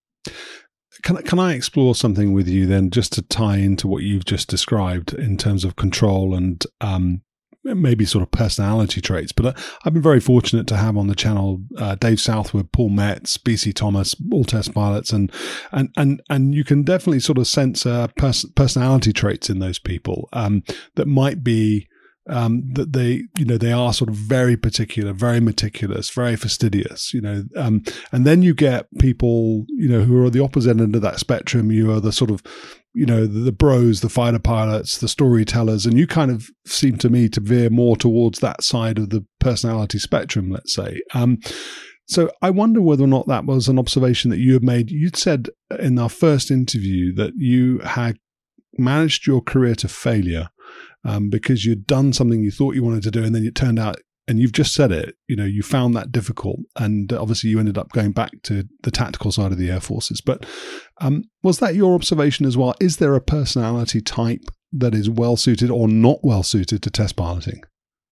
Can, can I explore something with you then, just to tie into what you've just described in terms of control and um, maybe sort of personality traits? But uh, I've been very fortunate to have on the channel uh, Dave Southwood, Paul Metz, B C Thomas, all test pilots, and and and and you can definitely sort of sense uh, pers- personality traits in those people um, that might be. Um, that they, you know, they are sort of very particular, very meticulous, very fastidious, you know, um, and then you get people, you know, who are the opposite end of that spectrum. You are the sort of, you know, the, the bros, the fighter pilots, the storytellers, and you kind of seem to me to veer more towards that side of the personality spectrum, let's say. Um, so I wonder whether or not that was an observation that you had made. You'd said in our first interview that you had managed your career to failure Um, because you'd done something you thought you wanted to do, and then it turned out, and you've just said it, you know, you found that difficult, and obviously you ended up going back to the tactical side of the Air Forces. But um, was that your observation as well? Is there a personality type that is well suited or not well suited to test piloting?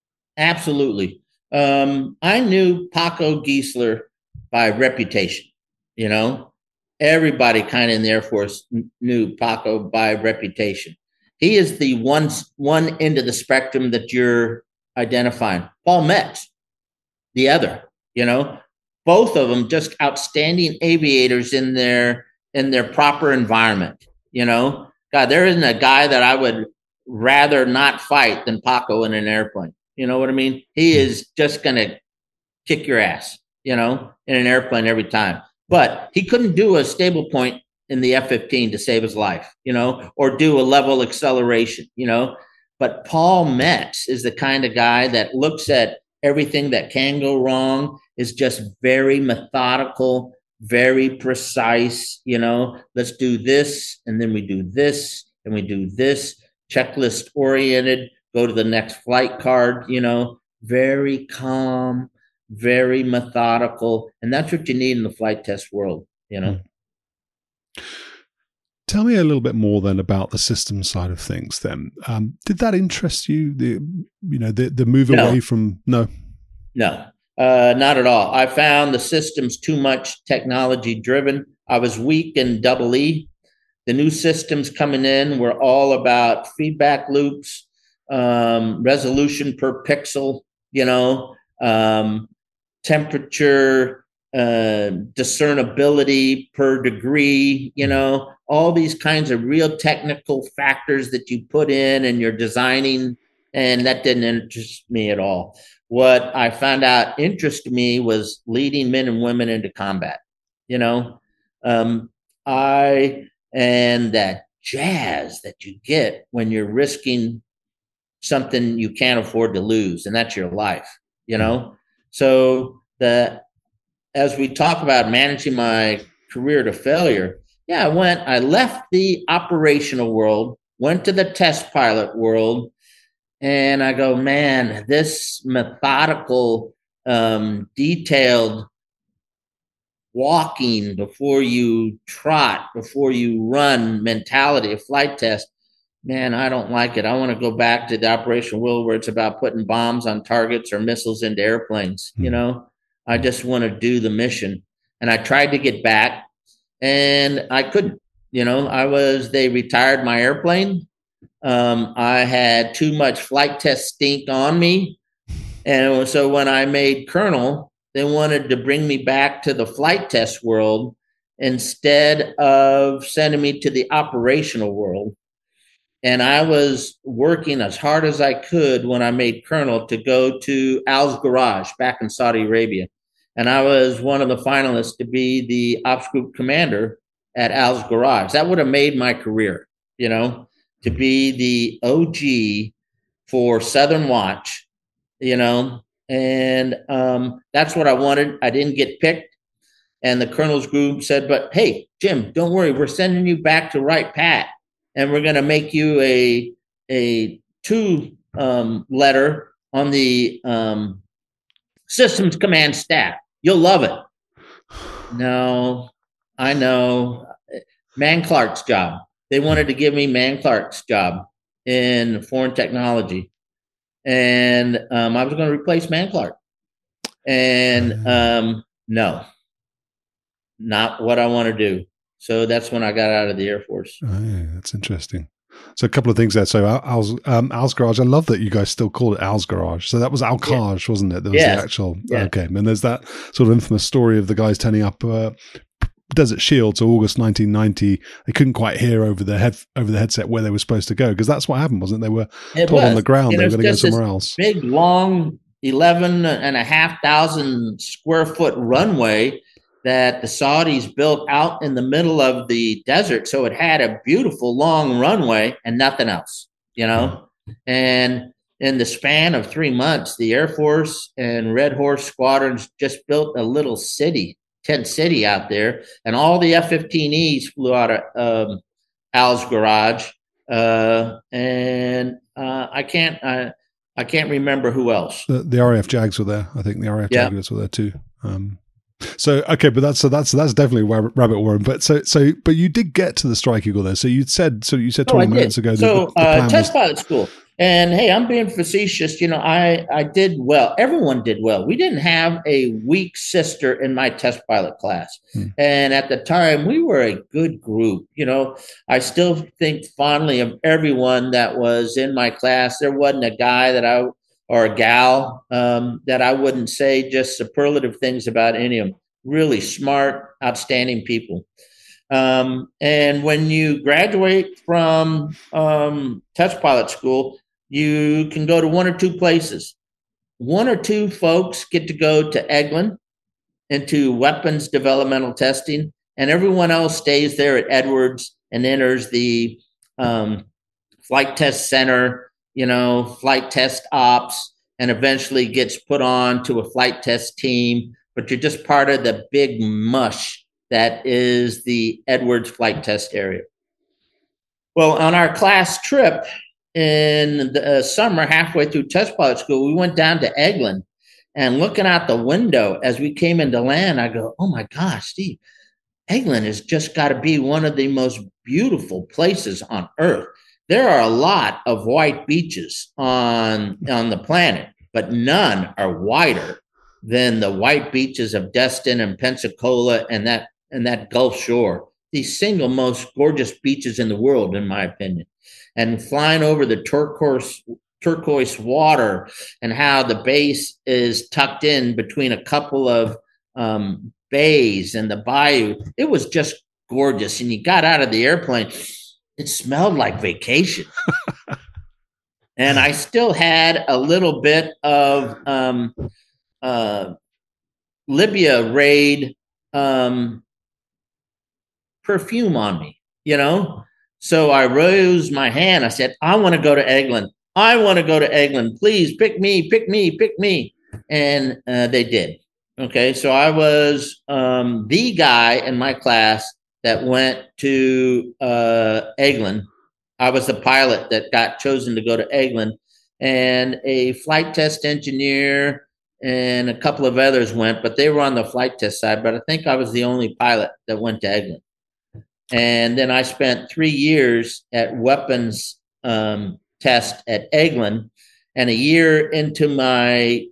Absolutely. Um, I knew Paco Geisler by reputation. You know, everybody kind of in the Air Force knew Paco by reputation. He is the one, one end of the spectrum that you're identifying. Paul Metz, the other, you know, both of them just outstanding aviators in their, in their proper environment. You know, God, there isn't a guy that I would rather not fight than Paco in an airplane. You know what I mean? He is just going to kick your ass, you know, in an airplane every time. But he couldn't do a stable point in the F fifteen to save his life, you know, or do a level acceleration, you know. But Paul Metz is the kind of guy that looks at everything that can go wrong, is just very methodical, very precise, you know. Let's do this, and then we do this, and we do this, checklist oriented, go to the next flight card, you know, very calm, very methodical. And that's what you need in the flight test world, you know. Mm. Tell me a little bit more then about the system side of things. Then, um, did that interest you? The you know the the move no. away from no, no, uh, not at all. I found the systems too much technology driven. I was weak in double E. The new systems coming in were all about feedback loops, um, resolution per pixel, you know, um, temperature, uh, discernibility per degree, you know, all these kinds of real technical factors that you put in and you're designing. And that didn't interest me at all. What I found out interested me was leading men and women into combat, you know, um, I, and that jazz that you get when you're risking something you can't afford to lose, and that's your life, you know? So the, as we talk about managing my career to failure, yeah, I went, I left the operational world, went to the test pilot world, and I go, man, this methodical, um, detailed walking before you trot, before you run mentality of flight test, man, I don't like it. I want to go back to the operational world where it's about putting bombs on targets or missiles into airplanes. Mm. You know, I just want to do the mission. And I tried to get back and I couldn't. You know, I was, they retired my airplane. Um, I had too much flight test stink on me. And so when I made colonel, they wanted to bring me back to the flight test world instead of sending me to the operational world. And I was working as hard as I could when I made colonel to go to Al's Garage back in Saudi Arabia. And I was one of the finalists to be the ops group commander at Al's Garage. That would have made my career, you know, to be the O G for Southern Watch, you know, and um, that's what I wanted. I didn't get picked. And the colonel's group said, but hey, Jim, don't worry. We're sending you back to Wright Pat. And we're going to make you a a two um, letter on the um, systems command staff. You'll love it. No, I know. Man Clark's job. They wanted to give me Man Clark's job in foreign technology. And um, I was going to replace Man Clark. And um, no, not what I want to do. So that's when I got out of the Air Force. Oh, yeah, that's interesting. So a couple of things there. So Al's, um, Al's Garage, I love that you guys still call it Al's Garage. So that was Al-Kaj, yeah. wasn't it? There was yes. the actual, yeah. okay. And there's that sort of infamous story of the guys turning up uh, Desert Shield to August nineteen ninety. They couldn't quite hear over the head over the headset where they were supposed to go, because that's what happened, wasn't it? They were it told was. on the ground you know, they were going to go somewhere else. Big, long, eleven and a half thousand square foot runway that the Saudis built out in the middle of the desert. So it had a beautiful long runway and nothing else, you know? And in the span of three months, the Air Force and Red Horse squadrons just built a little city, tent city out there. And all the F fifteen Es flew out of um, Al's Garage. Uh, and uh, I can't, I, I can't remember who else. The, the R A F Jags were there. I think the R A F yeah. Jaguars were there too. Um, So okay, but that's so that's that's definitely rabbit warren. But so so but you did get to the Strike Eagle there. So you said so you said twenty oh, minutes ago. So the, the uh, test was- pilot school, and hey, I'm being facetious. You know, I I did well. Everyone did well. We didn't have a weak sister in my test pilot class, hmm. and at the time we were a good group. You know, I still think fondly of everyone that was in my class. There wasn't a guy that I. or a gal um, that I wouldn't say just superlative things about any of them. Really smart, outstanding people. Um, and when you graduate from um, test pilot school, you can go to one or two places. One or two folks get to go to Eglin into weapons developmental testing, and everyone else stays there at Edwards and enters the um, flight test center, you know, flight test ops, and eventually gets put on to a flight test team, but you're just part of the big mush that is the Edwards flight test area. Well, on our class trip in the uh, summer, halfway through test pilot school, we went down to Eglin, and looking out the window as we came into land, I go, oh my gosh, Steve, Eglin has just got to be one of the most beautiful places on Earth. There are a lot of white beaches on, on the planet, but none are whiter than the white beaches of Destin and Pensacola and that and that Gulf Shore. The single most gorgeous beaches in the world, in my opinion. And flying over the turquoise turquoise water and how the base is tucked in between a couple of um, bays and the bayou. It was just gorgeous. And you got out of the airplane, it smelled like vacation. And I still had a little bit of um, uh, Libya raid um, perfume on me, you know? So I rose my hand. I said, I want to go to Eglin. I want to go to Eglin. Please pick me, pick me, pick me. And uh, they did. Okay. So I was um, the guy in my class that went to uh, Eglin. I was the pilot that got chosen to go to Eglin, and a flight test engineer and a couple of others went, but they were on the flight test side. But I think I was the only pilot that went to Eglin. And then I spent three years at weapons um, test at Eglin, and a year into my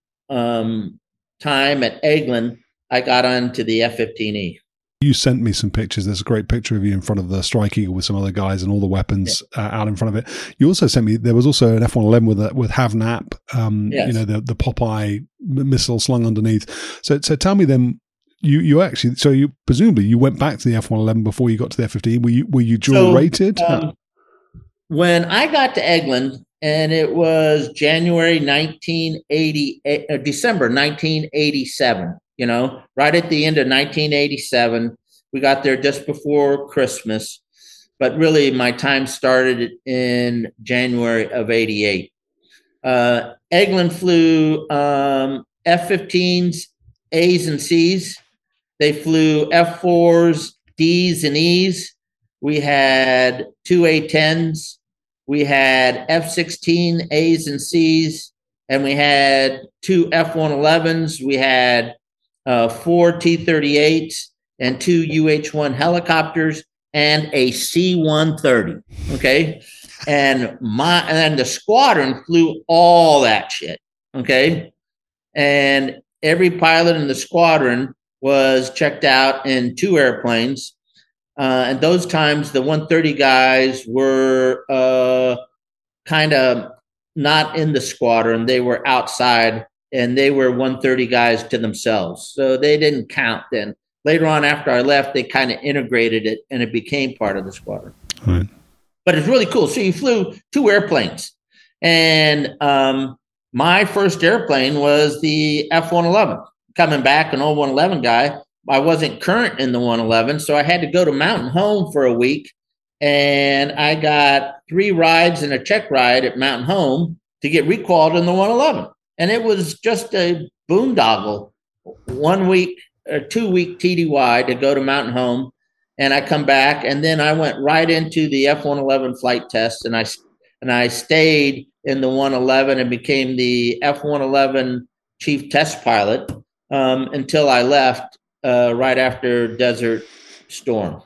um, time at Eglin, I got onto the F fifteen E. You sent me some pictures. There's a great picture of you in front of the Strike Eagle with some other guys and all the weapons yeah. uh, out in front of it. You also sent me, there was also an F one eleven with a, with Havnap, um, yes. you know, the, the Popeye missile slung underneath. So, so tell me then, you, you actually, so you presumably you went back to the F one eleven before you got to the F fifteen. Were you, were you dual so, rated? Um, when I got to Eglin, and it was January nineteen eighty, uh, December nineteen eighty-seven. You know, right at the end of nineteen eighty-seven, we got there just before Christmas, but really my time started in January of eighty-eight. Uh, Eglin flew um, F fifteens, A's and C's. They flew F fours, D's and E's. We had two A tens. We had F sixteen A's and C's, and we had two F one elevens. We had Uh, four T thirty-eights and two U H one helicopters and a C one thirty. Okay. And my, and the squadron flew all that shit. Okay. And every pilot in the squadron was checked out in two airplanes. Uh, and those times the one thirty guys were uh, kind of not in the squadron. They were outside, and they were one thirty guys to themselves. So they didn't count then. Later on, after I left, they kind of integrated it, and it became part of the squadron. Right. But it's really cool. So you flew two airplanes. And um, my first airplane was the F one eleven. Coming back, an old one eleven guy. I wasn't current in the one eleven, so I had to go to Mountain Home for a week. And I got three rides and a check ride at Mountain Home to get recalled in the one eleven. And it was just a boondoggle, one week or two week T D Y to go to Mountain Home. And I come back, and then I went right into the F one eleven flight test, and I and I stayed in the one eleven and became the F one eleven chief test pilot um, until I left uh, right after Desert Storm.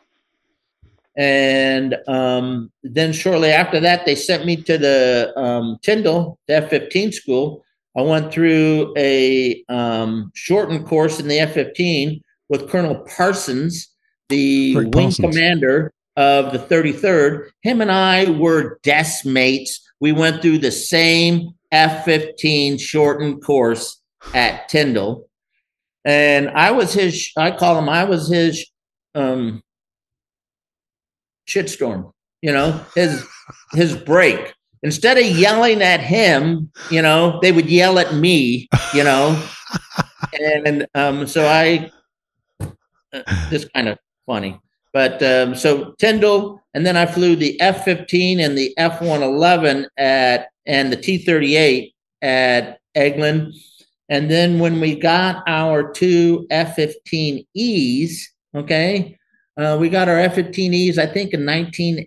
And um, then shortly after that, they sent me to the um, Tyndall, the F fifteen school. I went through a um, shortened course in the F fifteen with Colonel Parsons, the Rick wing Parsons. commander of the thirty-third. Him and I were desk mates. We went through the same F fifteen shortened course at Tyndall. And I was his, I call him, I was his um, shitstorm, you know, his, his break. Instead of yelling at him, you know, they would yell at me, you know. and um, so I, uh, just kind of funny. But um, so Tyndall, and then I flew the F fifteen and the F one eleven at, and the T thirty-eight at Eglin. And then when we got our two F fifteen Es, okay, uh, we got our F fifteen Es, I think in nineteen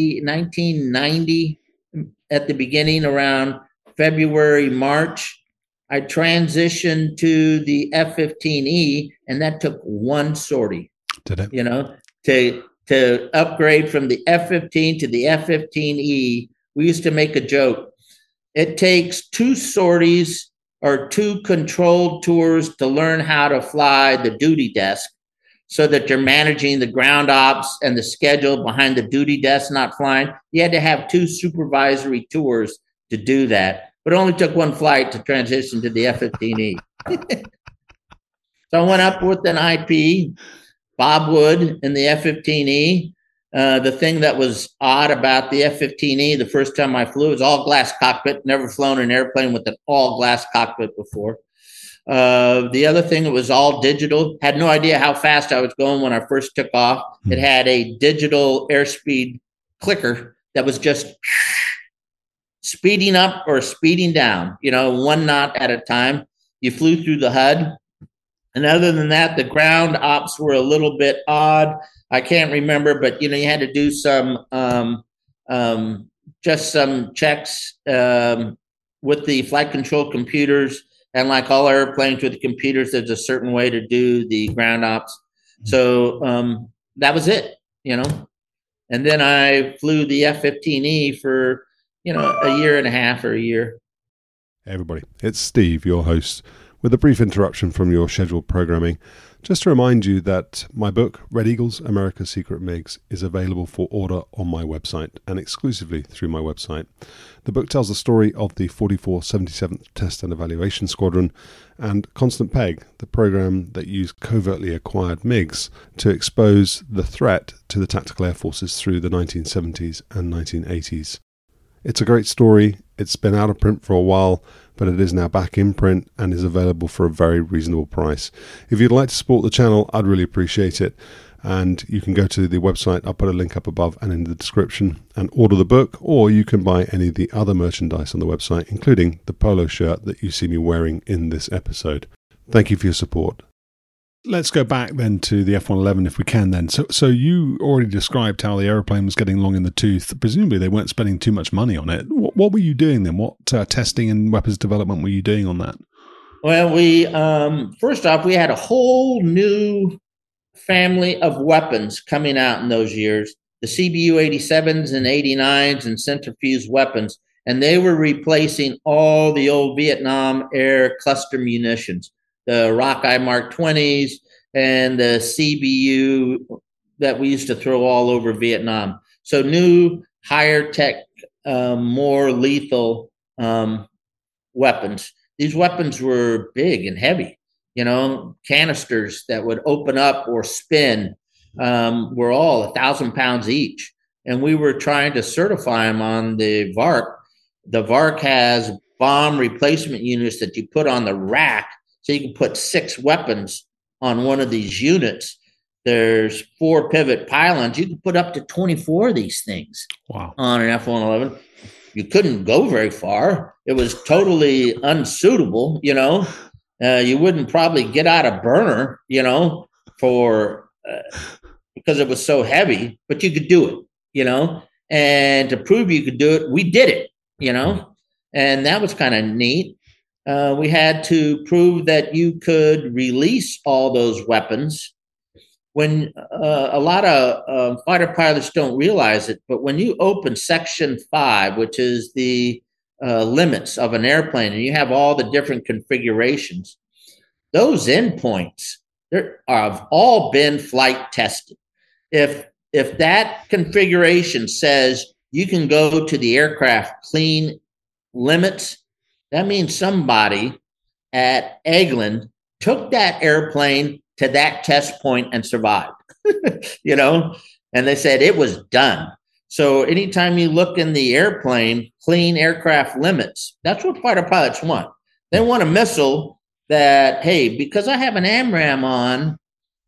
ninety, at the beginning around February, March. I transitioned to the F fifteen E, and that took one sortie. Did it? You know, to to upgrade from the F fifteen to the F fifteen E. We used to make a joke. It takes two sorties or two controlled tours to learn how to fly the duty desk, so that you're managing the ground ops and the schedule behind the duty desk not flying. You had to have two supervisory tours to do that, but it only took one flight to transition to the F fifteen E. So I went up with an I P, Bob Wood in the F fifteen E. Uh, the thing that was odd about the F fifteen E the first time I flew was all glass cockpit. Never flown an airplane with an all glass cockpit before. Uh, the other thing, it was all digital. Had no idea how fast I was going when I first took off. Mm. It had a digital airspeed clicker that was just speeding up or speeding down, you know, one knot at a time. You flew through the H U D. And other than that, the ground ops were a little bit odd. I can't remember, but, you know, you had to do some, um, um, just some checks um, with the flight control computers. And like all airplanes with computers, there's a certain way to do the ground ops. So um, that was it, you know. And then I flew the F fifteen E for, you know, a year and a half or a year. Hey everybody, it's Steve, your host, with a brief interruption from your scheduled programming. Just to remind you that my book, Red Eagles, America's Secret MiGs, is available for order on my website and exclusively through my website. The book tells the story of the forty-four seventy-seventh Test and Evaluation Squadron and Constant Peg, the program that used covertly acquired MiGs to expose the threat to the tactical air forces through the nineteen seventies and nineteen eighties. It's a great story. It's been out of print for a while, but it is now back in print and is available for a very reasonable price. If you'd like to support the channel, I'd really appreciate it. And you can go to the website. I'll put a link up above and in the description and order the book, or you can buy any of the other merchandise on the website, including the polo shirt that you see me wearing in this episode. Thank you for your support. Let's go back then to the F one eleven if we can then. So so you already described how the aeroplane was getting long in the tooth. Presumably they weren't spending too much money on it. What, what were you doing then? What uh, testing and weapons development were you doing on that? Well, we um, first off, we had a whole new family of weapons coming out in those years. The C B U eighty-sevens and eighty-nines and centrifuge weapons. And they were replacing all the old Vietnam air cluster munitions. The Rockeye Mark twenties and the C B U that we used to throw all over Vietnam. So new, higher tech, um, more lethal um, weapons. These weapons were big and heavy, you know, canisters that would open up or spin um, were all a thousand pounds each. And we were trying to certify them on the V A R C. The V A R C has bomb replacement units that you put on the rack. So you can put six weapons on one of these units. There's four pivot pylons. You can put up to twenty-four of these things wow. on an F one eleven. You couldn't go very far. It was totally unsuitable, you know. Uh, you wouldn't probably get out a burner, you know, for uh, because it was so heavy, but you could do it, you know. And to prove you could do it, we did it, you know. And that was kind of neat. Uh, we had to prove that you could release all those weapons. When uh, a lot of uh, fighter pilots don't realize it, but when you open Section five, which is the uh, limits of an airplane, and you have all the different configurations, those endpoints have all been flight tested. If if that configuration says you can go to the aircraft clean limits, that means somebody at Eglin took that airplane to that test point and survived, you know, and they said it was done. So anytime you look in the airplane, clean aircraft limits, that's what fighter pilots want. They want a missile that, hey, because I have an AMRAAM on,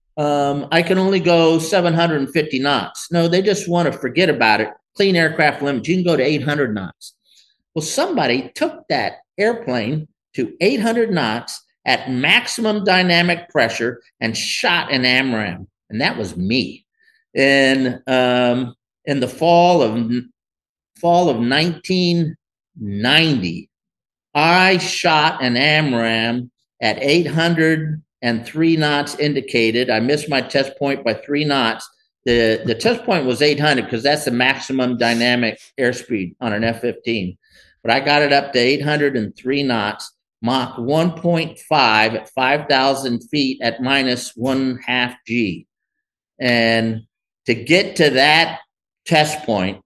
um, I can only go seven hundred fifty knots. No, they just want to forget about it. Clean aircraft limits, you can go to eight hundred knots. Well, somebody took that airplane to eight hundred knots at maximum dynamic pressure and shot an AMRAAM, and that was me. In um, in the fall of fall of nineteen ninety, I shot an AMRAAM at eight hundred three knots indicated. I missed my test point by three knots. The the test point was eight hundred because that's the maximum dynamic airspeed on an F fifteen. But I got it up to eight hundred three knots, Mach one point five at five thousand feet at minus one half G. And to get to that test point,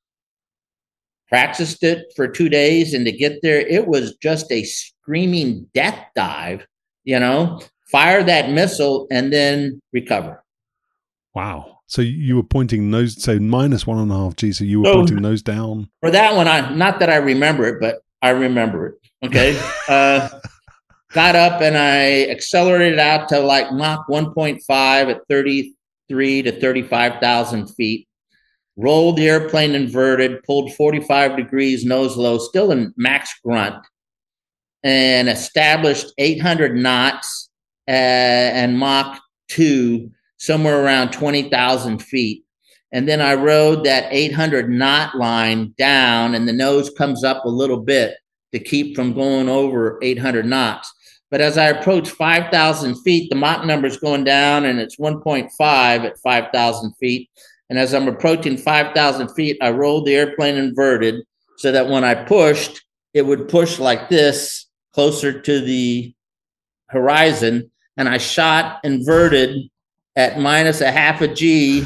practiced it for two days, and to get there, it was just a screaming death dive, you know, fire that missile, and then recover. Wow. So you were pointing nose, so minus one and a half G. So you were So pointing nose down. For that one, I not that I remember it, but I remember it. Okay. uh, got up and I accelerated out to like Mach one point five at thirty-three to thirty-five thousand feet. Rolled the airplane inverted, pulled forty-five degrees nose low, still in max grunt, and established eight hundred knots uh, and Mach two, somewhere around twenty thousand feet. And then I rode that eight hundred knot line down, and the nose comes up a little bit to keep from going over eight hundred knots. But as I approach five thousand feet, the Mach number is going down, and it's one point five at five thousand feet. And as I'm approaching five thousand feet, I rolled the airplane inverted so that when I pushed, it would push like this closer to the horizon. And I shot inverted at minus a half a G.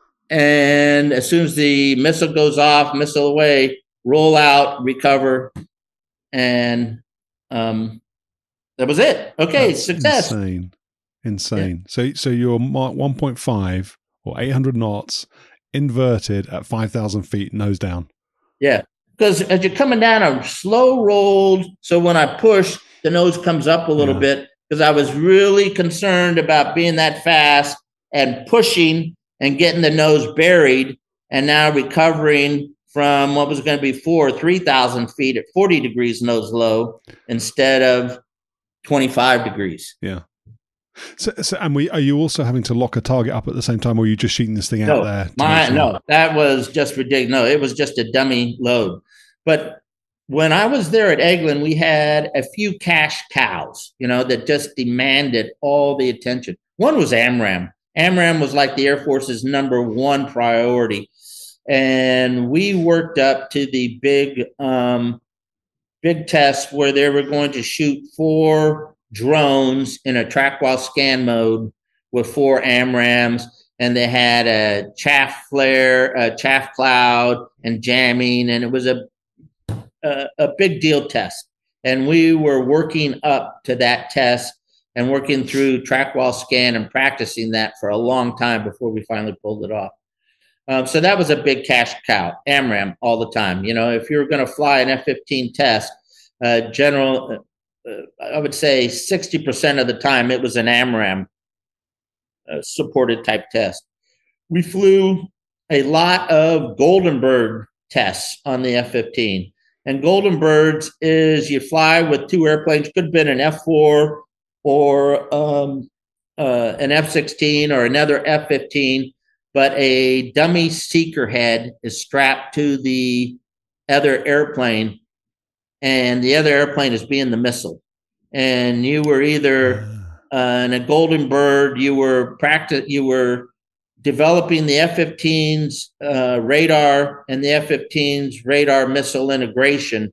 And as soon as the missile goes off, missile away, roll out, recover. And um, that was it. Okay, That's success. Insane. Insane. Yeah. So, so you're Mach one point five or eight hundred knots, inverted at five thousand feet, nose down. Yeah, because as you're coming down, I'm slow rolled. So when I push, the nose comes up a little yeah. bit because I was really concerned about being that fast and pushing and getting the nose buried, and now recovering from what was going to be four or three thousand feet at forty degrees nose low instead of twenty-five degrees. Yeah. So, so and we are you also having to lock a target up at the same time, or are you just shooting this thing no, out there? My, sure? No, that was just ridiculous. No, it was just a dummy load. But when I was there at Eglin, we had a few cash cows, you know, that just demanded all the attention. One was AMRAAM. AMRAAM was like the Air Force's number one priority. And we worked up to the big, um, big test where they were going to shoot four drones in a track while scan mode with four AMRAAMs, and they had a chaff flare, a chaff cloud, and jamming, and it was a, a a big deal test. And we were working up to that test and working through track while scan and practicing that for a long time before we finally pulled it off. Um, so that was a big cash cow, AMRAAM all the time. You know, if you were going to fly an F fifteen test, uh, general. Uh, I would say sixty percent of the time it was an AMRAAM uh, supported type test. We flew a lot of Golden Bird tests on the F fifteen. And Golden Birds is you fly with two airplanes, could have been an F four or um, uh, an F sixteen or another F fifteen, but a dummy seeker head is strapped to the other airplane, and the other airplane is being the missile. And you were either uh, in a Golden Bird, you were practice, you were developing the F fifteen's uh, radar and the F fifteen's radar missile integration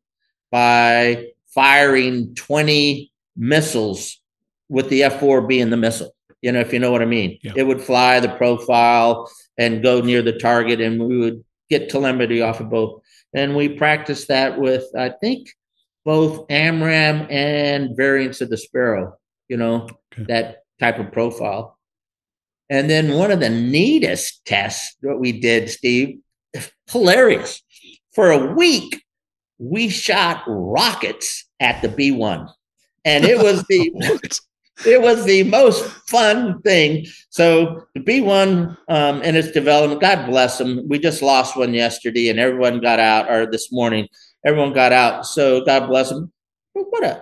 by firing twenty missiles with the F four being the missile. You know, if you know what I mean. Yeah. It would fly the profile and go near the target, and we would get telemetry off of both. And we practiced that with, I think, both AMRAAM and variants of the Sparrow, you know, okay. that type of profile. And then one of the neatest tests that we did, Steve, hilarious. For a week, we shot rockets at the B one. And it was the it was the most fun thing. So the B one um, in its development, God bless them. We just lost one yesterday, and everyone got out, or this morning, everyone got out. So God bless them. What a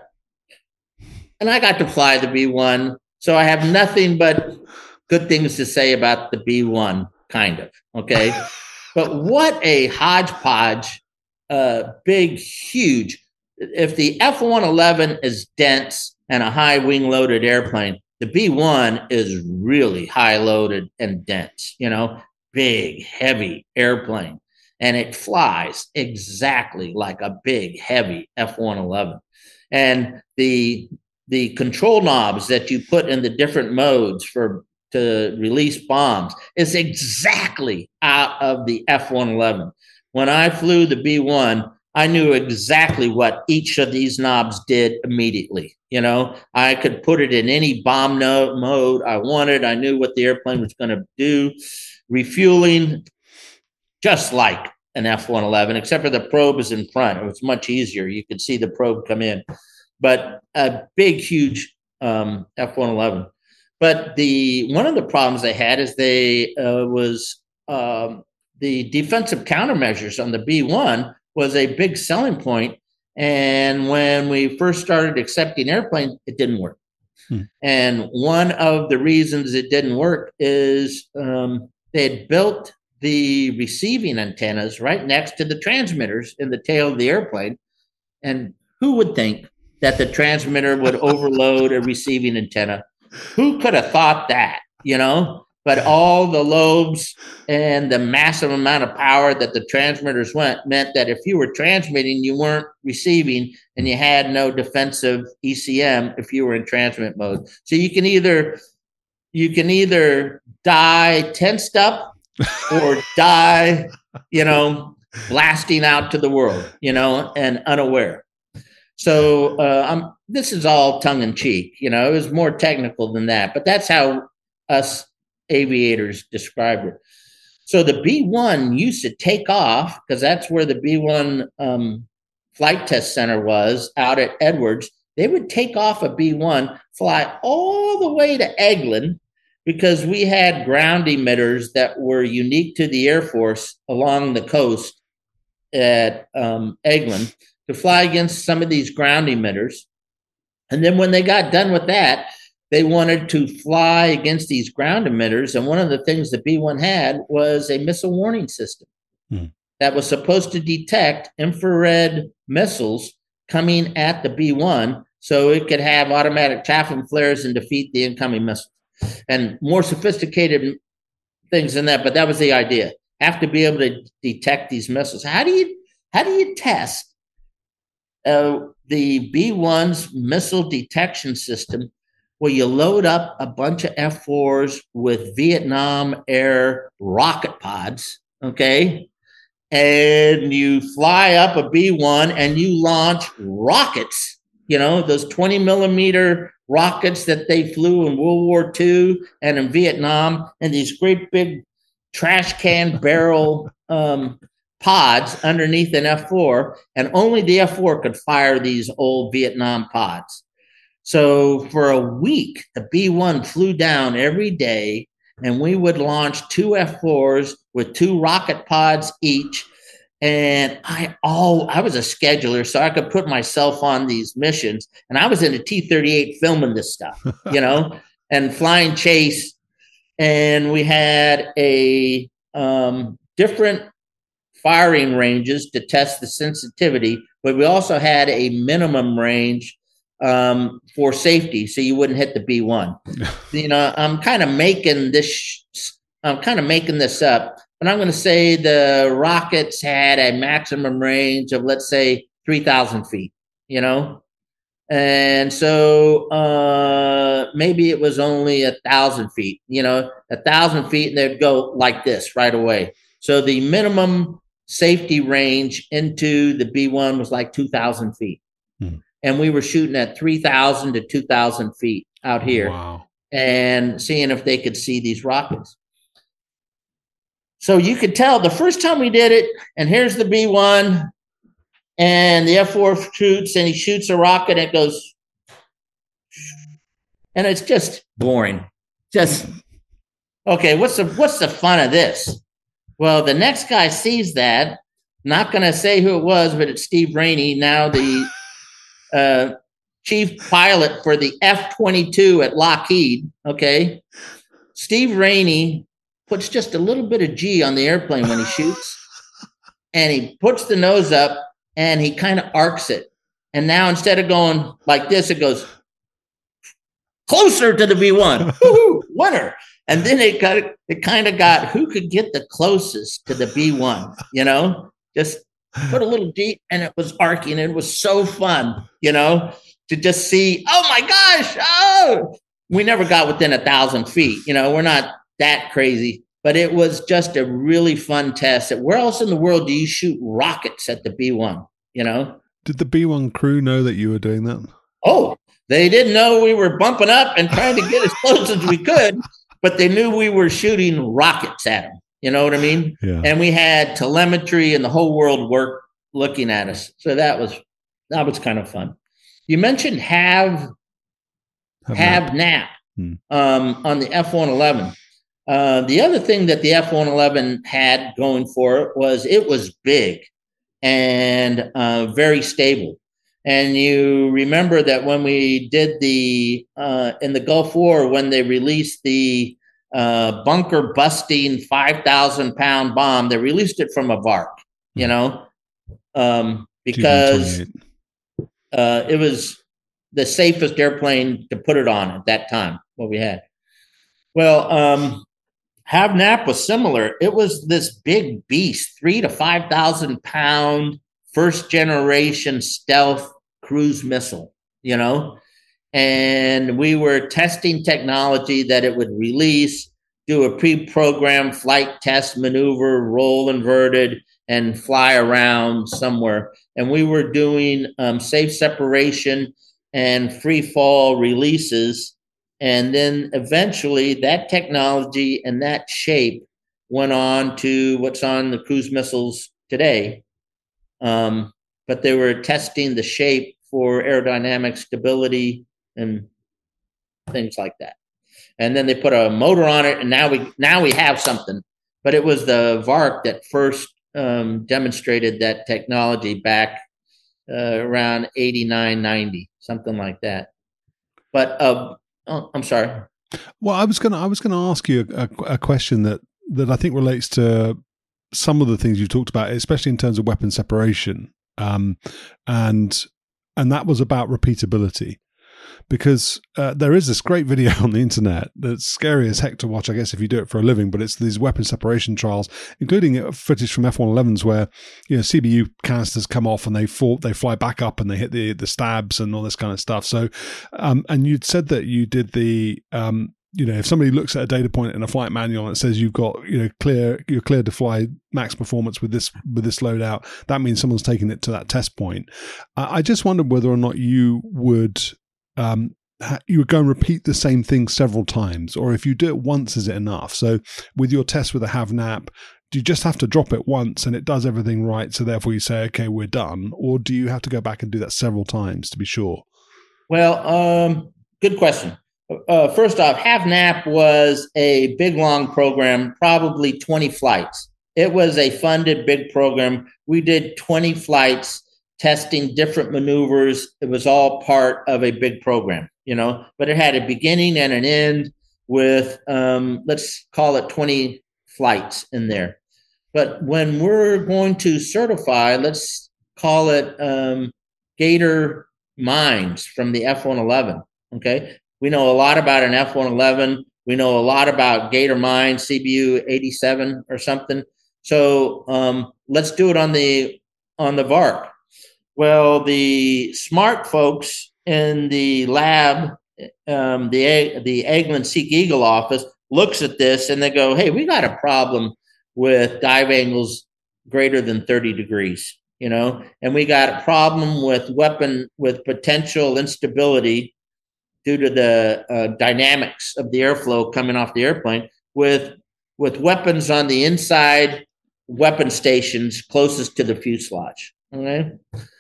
and I got to fly the B one. So I have nothing but good things to say about the B one, kind of. Okay. But what a hodgepodge, uh, big, huge. If the F one eleven is dense and a high wing loaded airplane, the B one is really high loaded and dense, you know, big, heavy airplane. And it flies exactly like a big, heavy F one eleven. And the the control knobs that you put in the different modes for to release bombs is exactly out of the F one eleven. When I flew the B one, I knew exactly what each of these knobs did immediately. You know, I could put it in any bomb no- mode I wanted. I knew what the airplane was going to do. Refueling, just like an F one eleven, except for the probe is in front. It was much easier. You could see the probe come in. But a big, huge um, F one eleven. But the one of the problems they had is they uh, was um, the defensive countermeasures on the B one was a big selling point. And when we first started accepting airplanes, it didn't work. Hmm. And one of the reasons it didn't work is um, they had built the receiving antennas right next to the transmitters in the tail of the airplane. And who would think that the transmitter would overload a receiving antenna? Who could have thought that, you know? But all the lobes and the massive amount of power that the transmitters went meant that if you were transmitting, you weren't receiving, and you had no defensive E C M if you were in transmit mode. So you can either you can either die tensed up or die, you know, blasting out to the world, you know, and unaware. So uh, I'm, this is all tongue in cheek, you know, it was more technical than that, but that's how us aviators described it. So the B one used to take off because that's where the B one um, flight test center was out at Edwards. They would take off a B one, fly all the way to Eglin because we had ground emitters that were unique to the Air Force along the coast at um, Eglin, to fly against some of these ground emitters. And then when they got done with that, they wanted to fly against these ground emitters. And one of the things the B one had was a missile warning system hmm. that was supposed to detect infrared missiles coming at the B one so it could have automatic chaffing flares and defeat the incoming missiles. And more sophisticated things than that, but that was the idea. Have to be able to detect these missiles. How do you, how do you test Uh, the B one's missile detection system, where you load up a bunch of F fours with Vietnam Air rocket pods, okay? And you fly up a B one and you launch rockets, you know, those twenty millimeter rockets that they flew in World War Two and in Vietnam, and these great big trash can barrel um pods underneath an F four, and only the F four could fire these old Vietnam pods. So for a week, the B one flew down every day, and we would launch two F fours with two rocket pods each. And I all I was a scheduler, so I could put myself on these missions. And I was in a T thirty-eight filming this stuff, you know, and flying chase. And we had a um, different firing ranges to test the sensitivity, but we also had a minimum range um, for safety, so you wouldn't hit the B one. You know, I'm kind of making this, I'm kind of making this up, but I'm going to say the rockets had a maximum range of, let's say, three thousand feet, you know? And so uh, maybe it was only a thousand feet, you know, a thousand feet, and they'd go like this right away. So the minimum safety range into the B one was like two thousand feet. Hmm. And we were shooting at three thousand to two thousand feet out here. Wow. And seeing if they could see these rockets. So you could tell the first time we did it, and here's the B one, and the F four shoots, and he shoots a rocket, and it goes, and it's just boring. Just, okay, what's the what's the fun of this? Well, the next guy sees that, not going to say who it was, but it's Steve Rainey, now the uh, chief pilot for the F twenty-two at Lockheed, okay? Steve Rainey puts just a little bit of G on the airplane when he shoots, and he puts the nose up, and he kind of arcs it. And now instead of going like this, it goes closer to the B one. Woo-hoo, winner. And then it got it kind of got who could get the closest to the B one, you know, just put a little G, and it was arcing. It was so fun, you know, to just see, oh my gosh, oh, we never got within a thousand feet. You know, we're not that crazy, but it was just a really fun test. Where else in the world do you shoot rockets at the B one, you know? Did the B one crew know that you were doing that? Oh, They didn't know we were bumping up and trying to get as close as we could, but they knew we were shooting rockets at them. You know what I mean? Yeah. And we had telemetry and the whole world worked looking at us. So that was that was kind of fun. You mentioned have have, have nap, nap hmm. um, on the F one eleven. Uh, the other thing that the F one eleven had going for it was it was big and uh, very stable. And you remember that when we did the, uh, in the Gulf War, when they released the uh, bunker busting five thousand pound bomb, they released it from a Vark, you know, um, because uh, it was the safest airplane to put it on at that time, what we had. Well, um, Have Nap was similar. It was this big beast, three to five thousand pound first generation stealth cruise missile, you know, and we were testing technology that it would release, do a pre-programmed flight test maneuver, roll inverted, and fly around somewhere. And we were doing um, safe separation and free fall releases. And then eventually that technology and that shape went on to what's on the cruise missiles today. Um, but they were testing the shape for aerodynamic stability and things like that. And then they put a motor on it, and now we now we have something. But it was the Vark that first um, demonstrated that technology back uh, around eighty-nine, ninety, something like that. But uh, oh, I'm sorry. Well, I was gonna I was gonna ask you a, a question that that I think relates to some of the things you talked about, especially in terms of weapon separation, um, and and that was about repeatability. Because uh, there is this great video on the internet that's scary as heck to watch, I guess, if you do it for a living, but it's these weapon separation trials, including footage from F one elevens where, you know, C B U canisters come off and they fall, they fly back up and they hit the, the stabs and all this kind of stuff. So, um, and you'd said that you did the, um, you know, if somebody looks at a data point in a flight manual and it says you've got, you know, clear, you're clear to fly max performance with this, with this loadout, that means someone's taken it to that test point. Uh, I just wondered whether or not you would, um, you would go and repeat the same thing several times, or if you do it once, is it enough? So with your test with a Have Nap, do you just have to drop it once and it does everything right, so therefore you say, okay, we're done? Or do you have to go back and do that several times to be sure? Well, um, good question. Uh, first off, Have Nap was a big, long program, probably twenty flights. It was a funded big program. We did twenty flights testing different maneuvers. It was all part of a big program, you know, but it had a beginning and an end with, um, let's call it twenty flights in there. But when we're going to certify, let's call it um, Gator Mines from the F one eleven, okay? We know a lot about an F one eleven. We know a lot about Gator Mines, C B U eighty-seven or something. So um, let's do it on the on the Vark. Well, the smart folks in the lab, um, the the Eglin Seek Eagle office, looks at this and they go, hey, we got a problem with dive angles greater than thirty degrees, you know, and we got a problem with weapon with potential instability due to the uh, dynamics of the airflow coming off the airplane with with weapons on the inside weapon stations closest to the fuselage. Okay.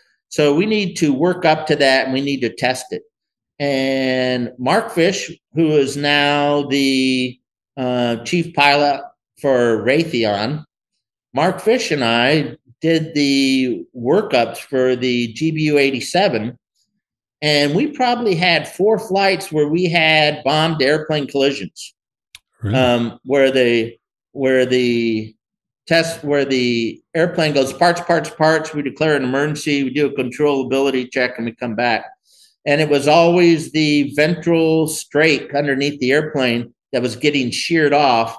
So we need to work up to that and we need to test it. And Mark Fish, who is now the uh, chief pilot for Raytheon, Mark Fish and I did the workups for the G B U eighty-seven. And we probably had four flights where we had bombed airplane collisions, really? um, where the where the test where the airplane goes parts, parts, parts. We declare an emergency. We do a controllability check, and we come back. And it was always the ventral strake underneath the airplane that was getting sheared off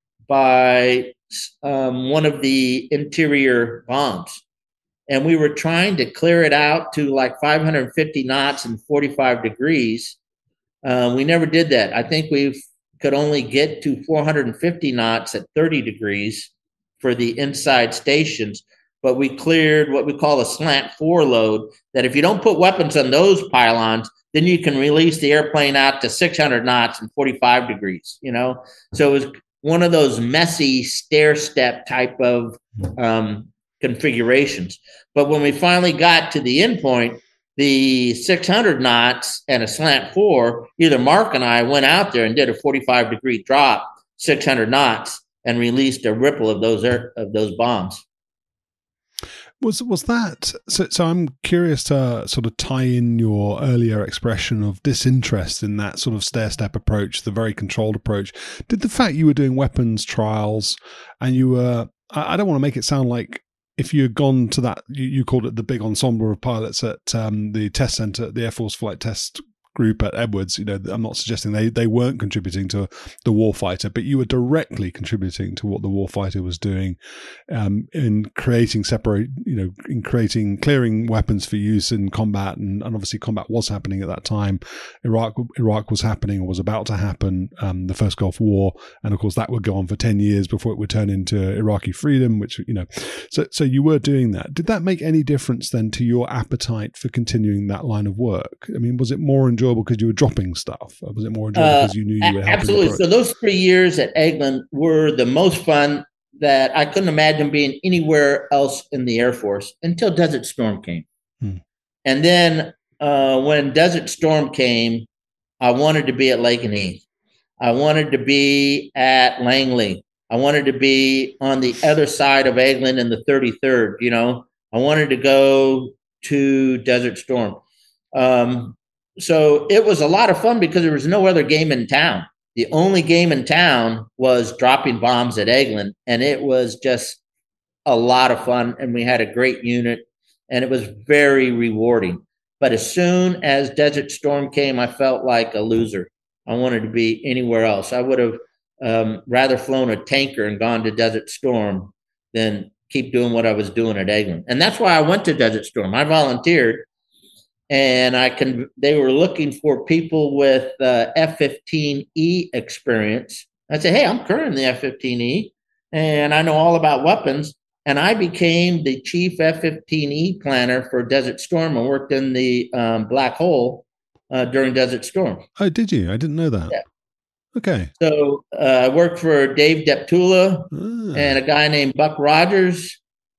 by um, one of the interior bombs. And we were trying to clear it out to like five hundred fifty knots and forty-five degrees. Uh, we never did that. I think we could only get to four hundred fifty knots at thirty degrees for the inside stations. but we cleared what we call a slant four load, that if you don't put weapons on those pylons, then you can release the airplane out to six hundred knots and forty-five degrees, you know? So it was one of those messy stair step type of um, configurations. But when we finally got to the endpoint, the six hundred knots and a slant four, either Mark and I went out there and did a forty-five degree drop, six hundred knots, and released a ripple of those air, of those bombs. Was was that so? So I'm curious to sort of tie in your earlier expression of disinterest in that sort of stair-step approach, the very controlled approach. Did the fact you were doing weapons trials and you were, I don't want to make it sound like if you had gone to that, you, you called it the big ensemble of pilots at um, the test center, the Air Force Flight Test Group at Edwards. You know, I'm not suggesting they, they weren't contributing to the warfighter, but you were directly contributing to what the warfighter was doing um, in creating separate, you know, in creating, clearing weapons for use in combat. And, and obviously combat was happening at that time. Iraq, Iraq was happening or was about to happen, um, the first Gulf War. And of course that would go on for ten years before it would turn into Iraqi freedom, which, you know, so, so you were doing that. Did that make any difference then to your appetite for continuing that line of work? I mean, was it more enjoyable because you were dropping stuff? Or was it more enjoyable because you knew you were helping? Absolutely. So those three years at Eglin were the most fun that I couldn't imagine being anywhere else in the Air Force until Desert Storm came. Hmm. And then uh, when Desert Storm came, I wanted to be at Lakenheath. I wanted to be at Langley. I wanted to be on the other side of Eglin in the thirty-third. You know, I wanted to go to Desert Storm. Um, So it was a lot of fun because there was no other game in town. The only game in town was dropping bombs at Eglin, and it was just a lot of fun, and we had a great unit, and it was very rewarding. But as soon as Desert Storm came, I felt like a loser. I wanted to be anywhere else. I would have um, rather flown a tanker and gone to Desert Storm than keep doing what I was doing at Eglin. And that's why I went to Desert Storm. I volunteered. And I can. They were looking for people with uh, F fifteen E experience. I said, "Hey, I'm current in the F fifteen E, and I know all about weapons." And I became the chief F fifteen E planner for Desert Storm and worked in the um, Black Hole uh, during Desert Storm. Oh, did you? I didn't know that. Yeah. Okay. So uh, I worked for Dave Deptula ah. and a guy named Buck Rogers.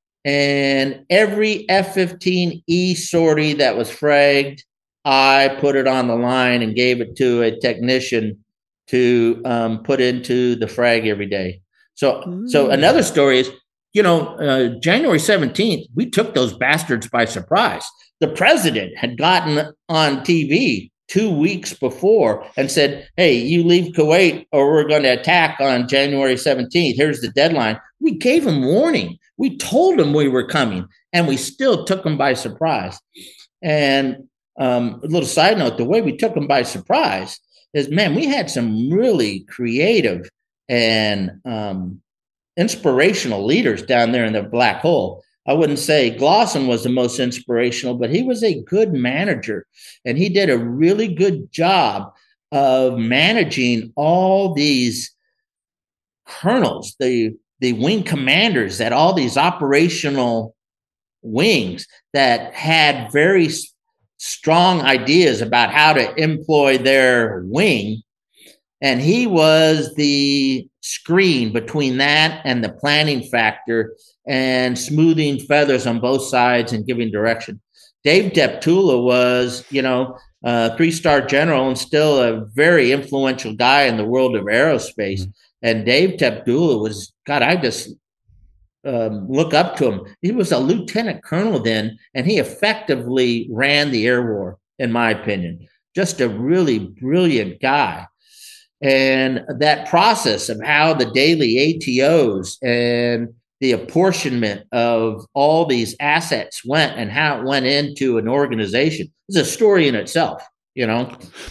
And every F fifteen E sortie that was fragged, I put it on the line and gave it to a technician to um, put into the frag every day. So, mm. so another story is, you know, uh, January seventeenth, we took those bastards by surprise. The president had gotten on T V two weeks before and said, "Hey, you leave Kuwait or we're going to attack on January seventeenth. Here's the deadline." We gave him warning. We told them we were coming, and we still took them by surprise. And um, a little side note, the way we took them by surprise is, man, we had some really creative and um, inspirational leaders down there in the Black Hole. I wouldn't say Glosson was the most inspirational, but he was a good manager, and he did a really good job of managing all these colonels, the the wing commanders at all these operational wings that had very strong ideas about how to employ their wing. And he was the screen between that and the planning factor and smoothing feathers on both sides and giving direction. Dave Deptula was, you know, a three-star general and still a very influential guy in the world of aerospace. Mm-hmm. And Dave Deptula was, God, I just um, look up to him. He was a lieutenant colonel then, and he effectively ran the air war, in my opinion. Just a really brilliant guy. And that process of how the daily A T Os and the apportionment of all these assets went and how it went into an organization is a story in itself, you know.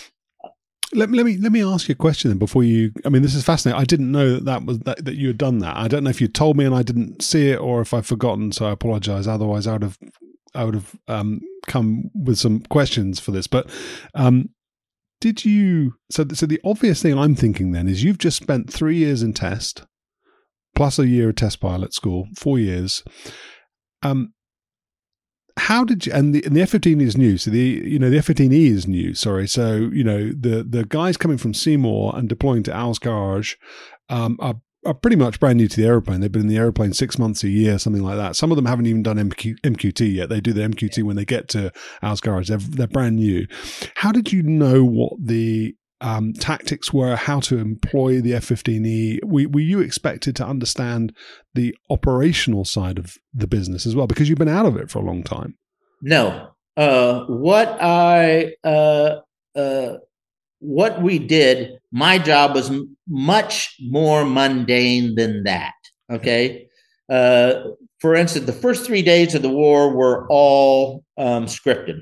Let me let me let me ask you a question then before you. I mean, this is fascinating. I didn't know that that was that, that you had done that. I don't know if you told me and I didn't see it, or if I've forgotten. So I apologize. Otherwise, I would have I would have um, come with some questions for this. But um, did you? So so the obvious thing I'm thinking then is you've just spent three years in test, plus a year of test pilot school, four years. Um, how did you, and the, and the F fifteen is new. So the, you know, the F fifteen E is new. Sorry. So, you know, the, the guys coming from Seymour and deploying to Al Kharj, um, are, are pretty much brand new to the airplane. They've been in the airplane six months, a year, something like that. Some of them haven't even done M Q, M Q T yet. They do the M Q T when they get to Al Kharj. They're, they're brand new. How did you know what the um, tactics were, how to employ the F fifteen E? Were, were you expected to understand the operational side of the business as well? Because you've been out of it for a long time. No. Uh, what I, uh, uh, what we did, my job was m- much more mundane than that. Okay. Uh, for instance, the first three days of the war were all um, scripted,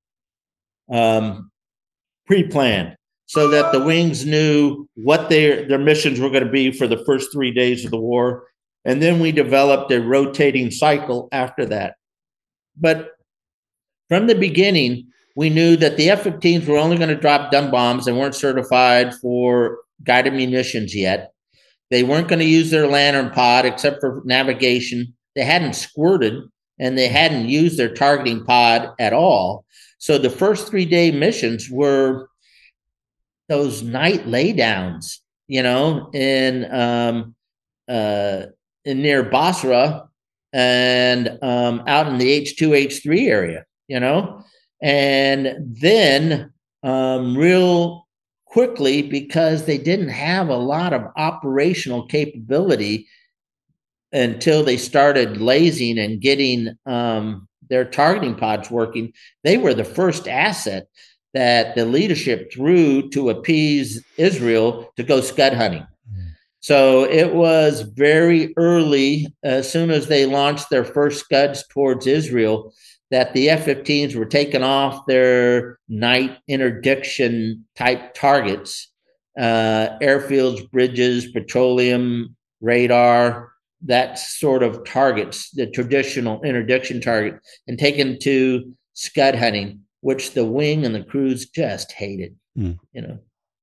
um, pre-planned, so that the wings knew what their, their missions were going to be for the first three days of the war. And then we developed a rotating cycle after that. But from the beginning, we knew that the F fifteens were only going to drop dumb bombs. They weren't certified for guided munitions yet. They weren't going to use their Lantern pod except for navigation. They hadn't squirted, and they hadn't used their targeting pod at all. So the first three-day missions were those night laydowns, you know, in um, uh, in near Basra and um, out in the H two, H three area, you know, and then um, real quickly, because they didn't have a lot of operational capability until they started lasing and getting um, their targeting pods working, they were the first asset that the leadership threw to appease Israel to go scud hunting. Mm. So it was very early, as soon as they launched their first scuds towards Israel, that the F fifteens were taking off their night interdiction type targets, uh, airfields, bridges, petroleum, radar, that sort of targets, the traditional interdiction target, and taken to scud hunting, which the wing and the crews just hated, mm. you know.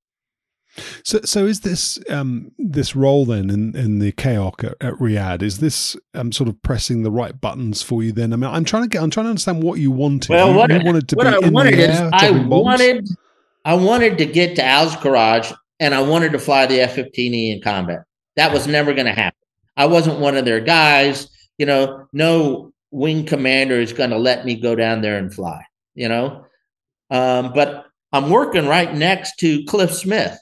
So, so is this um, this role then in, in the K O C at, at Riyadh? Is this um, sort of pressing the right buttons for you? Then I mean, I'm trying to get, I'm trying to understand what you wanted. Well, you, what, you wanted to what be I in wanted the is air, I bombs? wanted, I wanted to get to Al Kharj, and I wanted to fly the F fifteen E in combat. That was never going to happen. I wasn't one of their guys. You know, no wing commander is going to let me go down there and fly. You know, um, but I'm working right next to Cliff Smith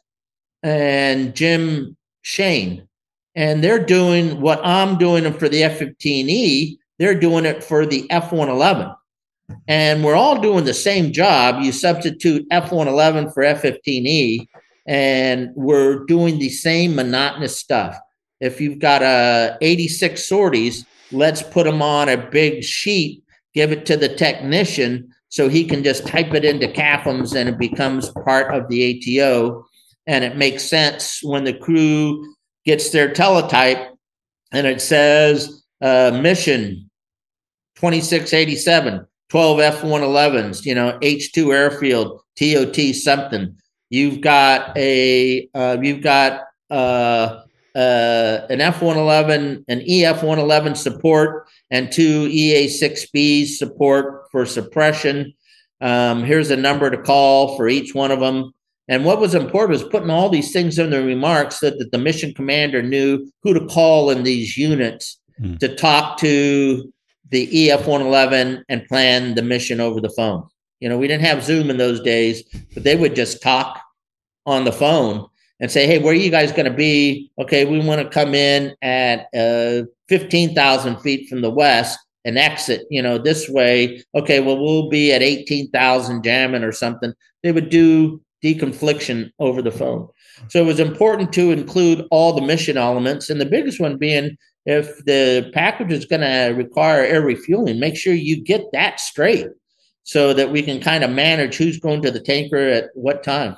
and Jim Shane, and they're doing what I'm doing for the F fifteen E. They're doing it for the F one eleven, and we're all doing the same job. You substitute F one eleven for F fifteen E, and we're doing the same monotonous stuff. If you've got a eighty-six sorties, let's put them on a big sheet, give it to the technician so he can just type it into C A F Ms and it becomes part of the A T O. And it makes sense when the crew gets their teletype and it says uh, mission twenty-six eighty-seven, twelve F one elevens, you know, H two airfield, T O T something. You've got a, uh, you've got uh, uh, an F one eleven, an E F one eleven support, and two E A six B support for suppression. Um, here's a number to call for each one of them. And what was important was putting all these things in the remarks so that the mission commander knew who to call in these units mm. to talk to the E F one eleven and plan the mission over the phone. You know, we didn't have Zoom in those days, but they would just talk on the phone and say, hey, where are you guys going to be? Okay, we want to come in at uh, fifteen thousand feet from the west and exit, you know, this way. Okay, well, we'll be at eighteen thousand jamming or something. They would do deconfliction over the phone. So it was important to include all the mission elements, and the biggest one being, if the package is going to require air refueling, make sure you get that straight so that we can kind of manage who's going to the tanker at what time.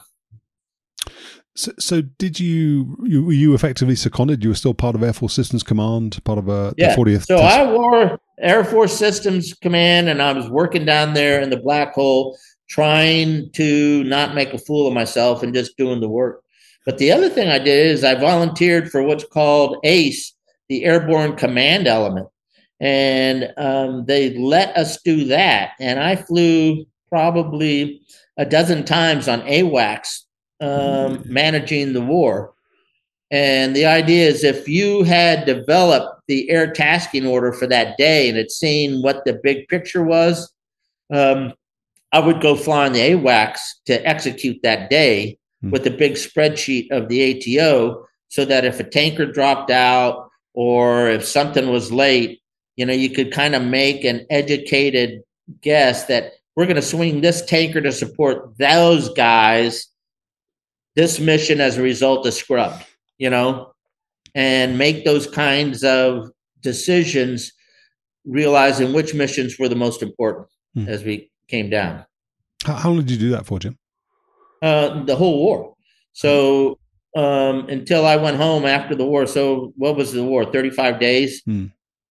So, so did you, you, were you effectively seconded? You were still part of Air Force Systems Command, part of a, yeah. the fortieth? So test- I wore Air Force Systems Command, and I was working down there in the black hole, trying to not make a fool of myself and just doing the work. But the other thing I did is I volunteered for what's called ACE, the Airborne Command Element. And um, they let us do that. And I flew probably a dozen times on AWACS um, managing the war. And the idea is if you had developed the air tasking order for that day and had seen what the big picture was, um, I would go fly on the AWACS to execute that day mm. with a big spreadsheet of the A T O so that if a tanker dropped out or if something was late, you know, you could kind of make an educated guess that we're going to swing this tanker to support those guys, this mission as a result is scrubbed, you know, and make those kinds of decisions, realizing which missions were the most important hmm. as we came down. How, how long did you do that for, Jim? Uh, the whole war. So um, until I went home after the war. So what was the war? thirty-five days. Hmm.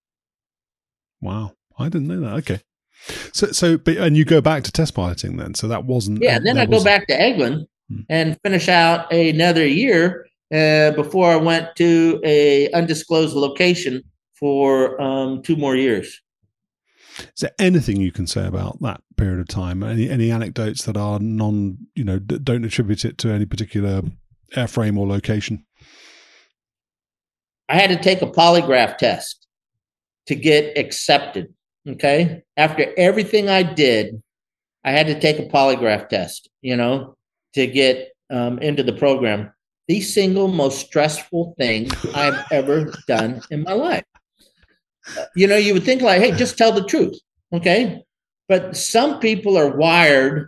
Wow. I didn't know that. Okay. So, so, but, and you go back to test piloting then. So that wasn't. Yeah. Then I go back to Eglin hmm. and finish out another year uh, before I went to a undisclosed location for um, two more years. Is there anything you can say about that period of time? Any any anecdotes that are non, you know, d- don't attribute it to any particular airframe or location? I had to take a polygraph test to get accepted. Okay. After everything I did, I had to take a polygraph test, you know, to get um, into the program. The single most stressful thing I've ever done in my life. Uh, you know, you would think like, hey, just tell the truth. Okay. But some people are wired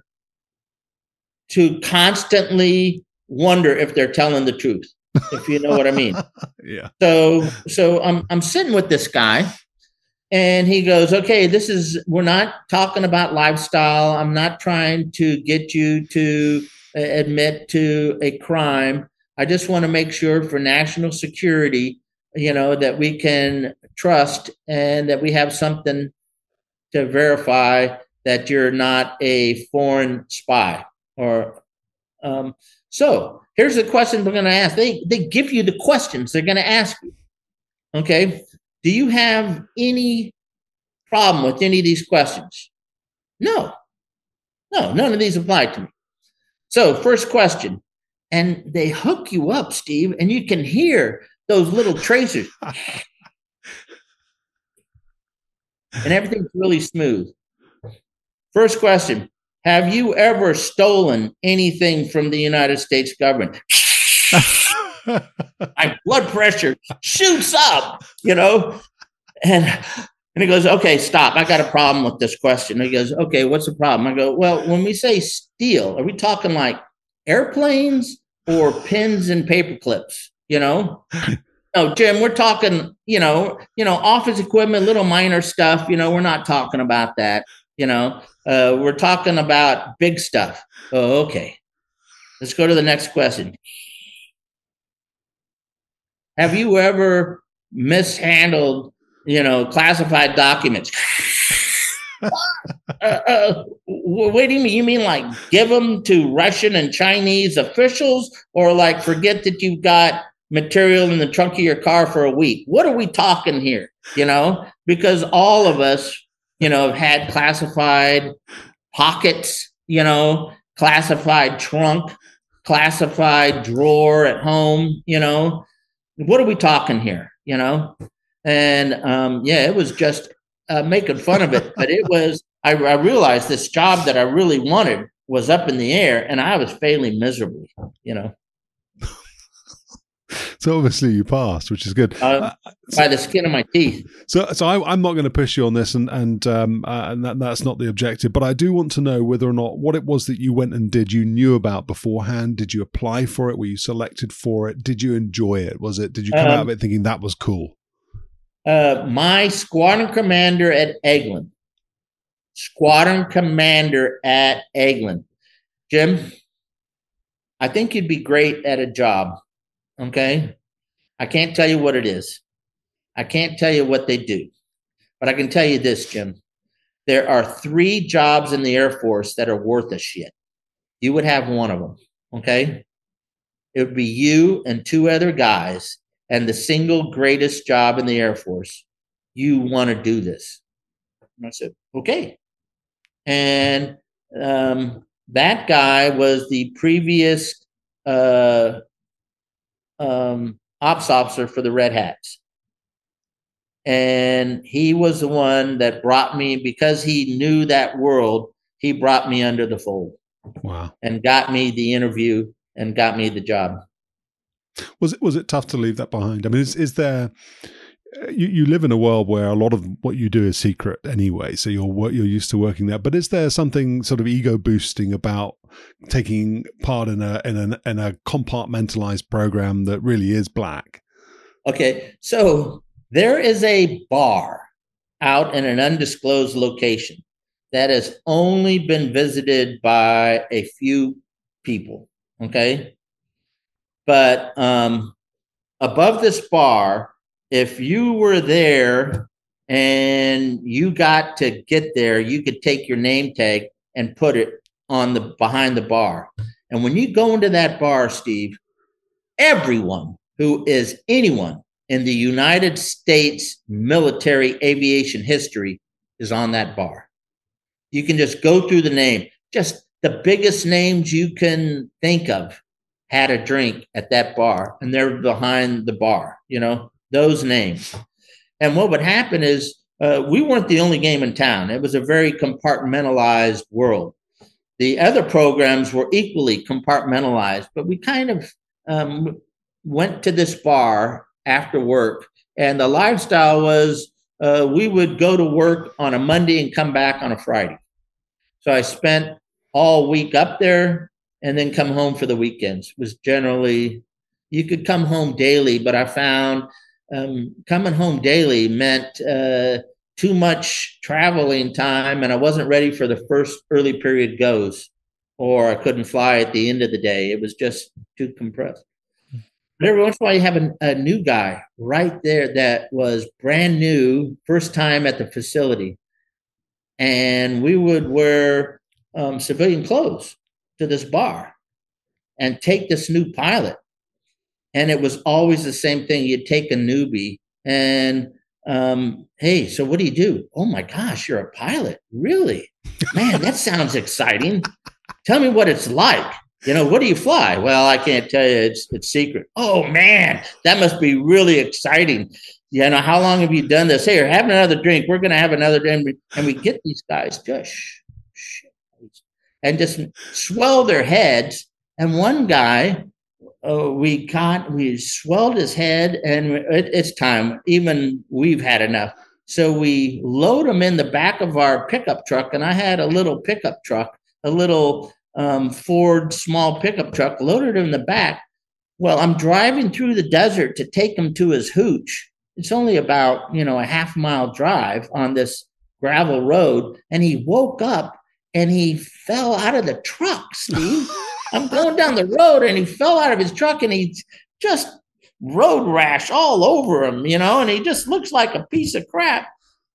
to constantly wonder if they're telling the truth, if you know what I mean. Yeah. So, so I'm, I'm sitting with this guy and he goes, okay, this is, we're not talking about lifestyle. I'm not trying to get you to uh, admit to a crime. I just want to make sure for national security, you know, that we can trust and that we have something to verify that you're not a foreign spy. Or um, so here's the question we're going to ask. They they give you the questions they're going to ask you. Okay, do you have any problem with any of these questions? No, no, none of these apply to me. So first question, and they hook you up, Steve, and you can hear those little tracers. And everything's really smooth. First question, have you ever stolen anything from the United States government? My blood pressure shoots up, you know, and and he goes, okay, stop. I got a problem with this question. And he goes, okay, what's the problem? I go, well, when we say steal, are we talking like airplanes or pens and paper clips, you know? No, Jim, we're talking, you know, you know, office equipment, little minor stuff. You know, we're not talking about that. You know, uh, we're talking about big stuff. Oh, okay. Let's go to the next question. Have you ever mishandled, you know, classified documents? uh, uh, what do you mean? You mean like give them to Russian and Chinese officials, or like forget that you've got material in the trunk of your car for a week? What are we talking here? You know, because all of us, you know, have had classified pockets, you know, classified trunk, classified drawer at home, you know. What are we talking here? You know? And um, yeah, it was just uh, making fun of it. But it was, I, I realized this job that I really wanted was up in the air and I was failing miserably, you know. So obviously you passed, which is good. Uh, uh, so, by the skin of my teeth. So, so I, I'm not going to push you on this, and and um, uh, and that, that's not the objective. But I do want to know whether or not what it was that you went and did you knew about beforehand. Did you apply for it? Were you selected for it? Did you enjoy it? Was it? Did you come um, out of it thinking that was cool? Uh, my squadron commander at Eglin, squadron commander at Eglin, Jim, I think you'd be great at a job. Okay. I can't tell you what it is. I can't tell you what they do, but I can tell you this, Jim. There are three jobs in the Air Force that are worth a shit. You would have one of them. Okay. It would be you and two other guys, and the single greatest job in the Air Force you want to do this? And I said, okay. And um, that guy was the previous uh, um, ops officer for the Red Hats. And he was the one that brought me, because he knew that world, he brought me under the fold. Wow. And got me the interview and got me the job. Was it was it tough to leave that behind? I mean, is, is there, you, you live in a world where a lot of what you do is secret anyway, so you're you're used to working there. But is there something sort of ego boosting about taking part in a in a in a compartmentalized program that really is black? Okay, so there is a bar out in an undisclosed location that has only been visited by a few people. Okay, but um, above this bar, if you were there and you got to get there, you could take your name tag and put it on the behind the bar. And when you go into that bar, Steve, everyone who is anyone in the United States military aviation history is on that bar. You can just go through the name. Just the biggest names you can think of had a drink at that bar, and they're behind the bar, you know, those names. And what would happen is uh, we weren't the only game in town. It was a very compartmentalized world. The other programs were equally compartmentalized, but we kind of um, went to this bar after work, and the lifestyle was uh, we would go to work on a Monday and come back on a Friday. So I spent all week up there and then come home for the weekends. It was generally, you could come home daily, but I found um, coming home daily meant uh, too much traveling time, and I wasn't ready for the first early period goes, or I couldn't fly at the end of the day. It was just too compressed. But every once in a while, you have a, a new guy right there that was brand new, first time at the facility. And we would wear um, civilian clothes to this bar and take this new pilot. And it was always the same thing. You'd take a newbie and, um, hey, so what do you do? Oh my gosh, you're a pilot. Really? Man, that sounds exciting. Tell me what it's like. You know, what do you fly? Well, I can't tell you. It's it's secret. Oh, man, that must be really exciting. You know, how long have you done this? Hey, you're having another drink. We're going to have another drink. And we get these guys just shh, and just swell their heads. And one guy, uh, we got, we swelled his head, and it, it's time. Even we've had enough. So we load him in the back of our pickup truck. And I had a little pickup truck, a little um, Ford small pickup truck, loaded him in the back. Well, I'm driving through the desert to take him to his hooch. It's only about, you know, a half mile drive on this gravel road. And he woke up and he fell out of the truck, Steve. I'm going down the road and he fell out of his truck, and he just road rash all over him, you know, and he just looks like a piece of crap.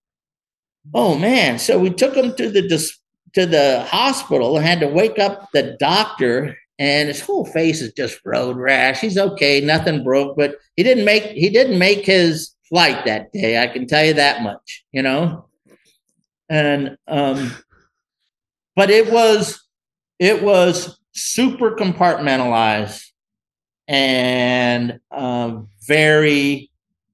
Oh, man. So we took him to the dis- to the hospital and had to wake up the doctor, and his whole face is just road rash. He's okay. Nothing broke, but he didn't make, he didn't make his flight that day. I can tell you that much, you know? And, um, but it was, it was super compartmentalized and uh, very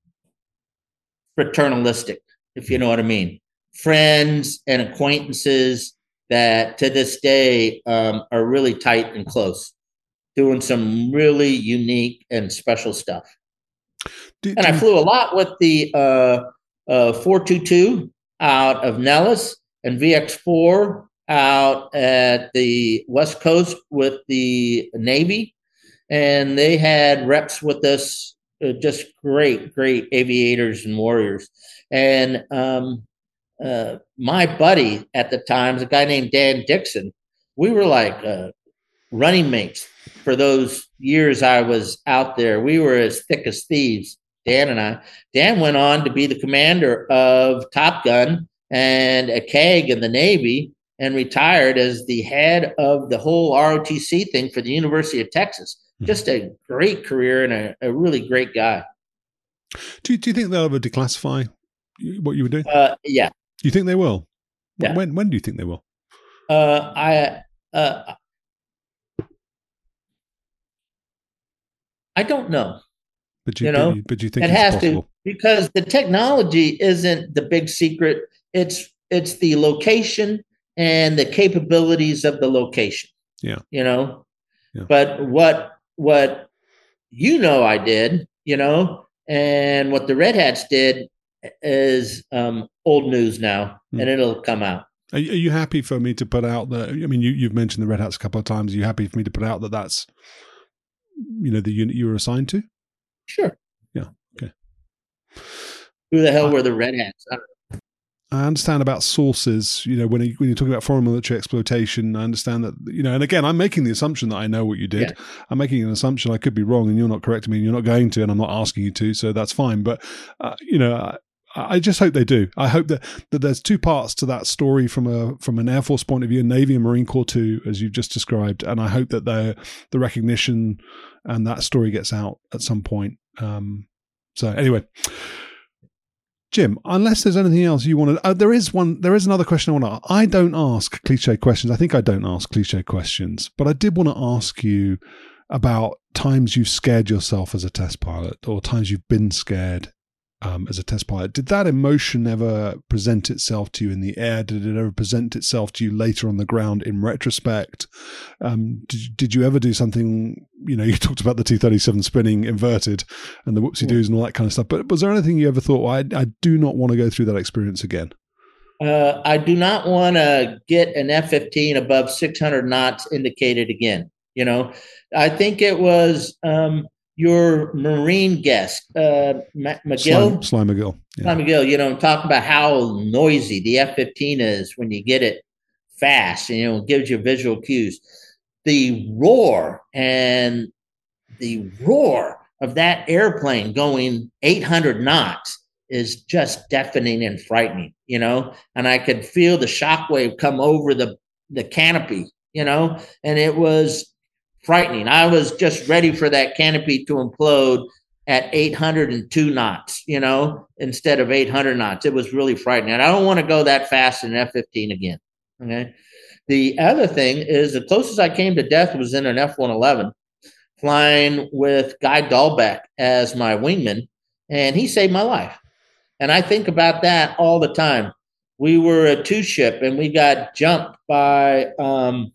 fraternalistic, if you know what I mean. Friends and acquaintances that to this day um, are really tight and close, doing some really unique and special stuff. Do, and do I flew a lot with the uh, uh, four twenty-two out of Nellis and V X four out at the West Coast with the Navy. And they had reps with us, uh, just great, great aviators and warriors. And um, uh, my buddy at the time, a guy named Dan Dixon, we were like uh, running mates for those years I was out there. We were as thick as thieves, Dan and I. Dan went on to be the commander of Top Gun and a C A G in the Navy, and retired as the head of the whole R O T C thing for the University of Texas. Just a great career and a, a really great guy. Do, do you think they'll ever declassify what you were doing? Uh, yeah. You think they will? Yeah. When when do you think they will? Uh, I uh, I don't know. But you, You know, but you think it it's has possible? to, because the technology isn't the big secret. It's it's the location and the capabilities of the location. Yeah. You know, yeah. But what what you know I did, you know, and what the Red Hats did is um, old news now, mm. and it'll come out. Are you, are you happy for me to put out that? I mean, you, you've mentioned the Red Hats a couple of times. Are you happy for me to put out that that's, you know, the unit you were assigned to? Sure. Yeah. Okay. Who the hell I, were the Red Hats? I don't know. I understand about sources, you know, when, you, when you're talking about foreign military exploitation, I understand that, you know, and again, I'm making the assumption that I know what you did. Yeah. I'm making an assumption. I could be wrong, and you're not correcting me, and you're not going to, and I'm not asking you to, so that's fine. But, uh, you know, I, I just hope they do. I hope that, that there's two parts to that story from a from an Air Force point of view, Navy and Marine Corps too, as you've just described. And I hope that the the recognition and that story gets out at some point. Um, so anyway, Jim, unless there's anything else you want to, uh, there is one. There is another question I want to. I don't ask cliche questions. I think I don't ask cliche questions, but I did want to ask you about times you've scared yourself as a test pilot, or times you've been scared. Um, as a test pilot, did that emotion ever present itself to you in the air? Did it ever present itself to you later on the ground in retrospect? Um, did, did you ever do something, you know, you talked about the T thirty-seven spinning inverted and the whoopsie-doos and all that kind of stuff, but was there anything you ever thought, well, I, I do not want to go through that experience again? Uh, I do not want to get an F fifteen above six hundred knots indicated again. You know, I think it was... Um, your Marine guest, uh, McGill, Sly, Sly McGill, yeah. Sly McGill, you know, talk about how noisy the F fifteen is when you get it fast, and, you know, it gives you visual cues. The roar and the roar of that airplane going eight hundred knots is just deafening and frightening, you know, and I could feel the shockwave come over the, the canopy, you know, and it was frightening. I was just ready for that canopy to implode at eight hundred two knots, you know, instead of eight hundred knots. It was really frightening. And I don't want to go that fast in an F fifteen again. Okay. The other thing is, the closest I came to death was in an F one eleven, flying with Guy Dahlbeck as my wingman, and he saved my life. And I think about that all the time. We were a two ship, and we got jumped by, um,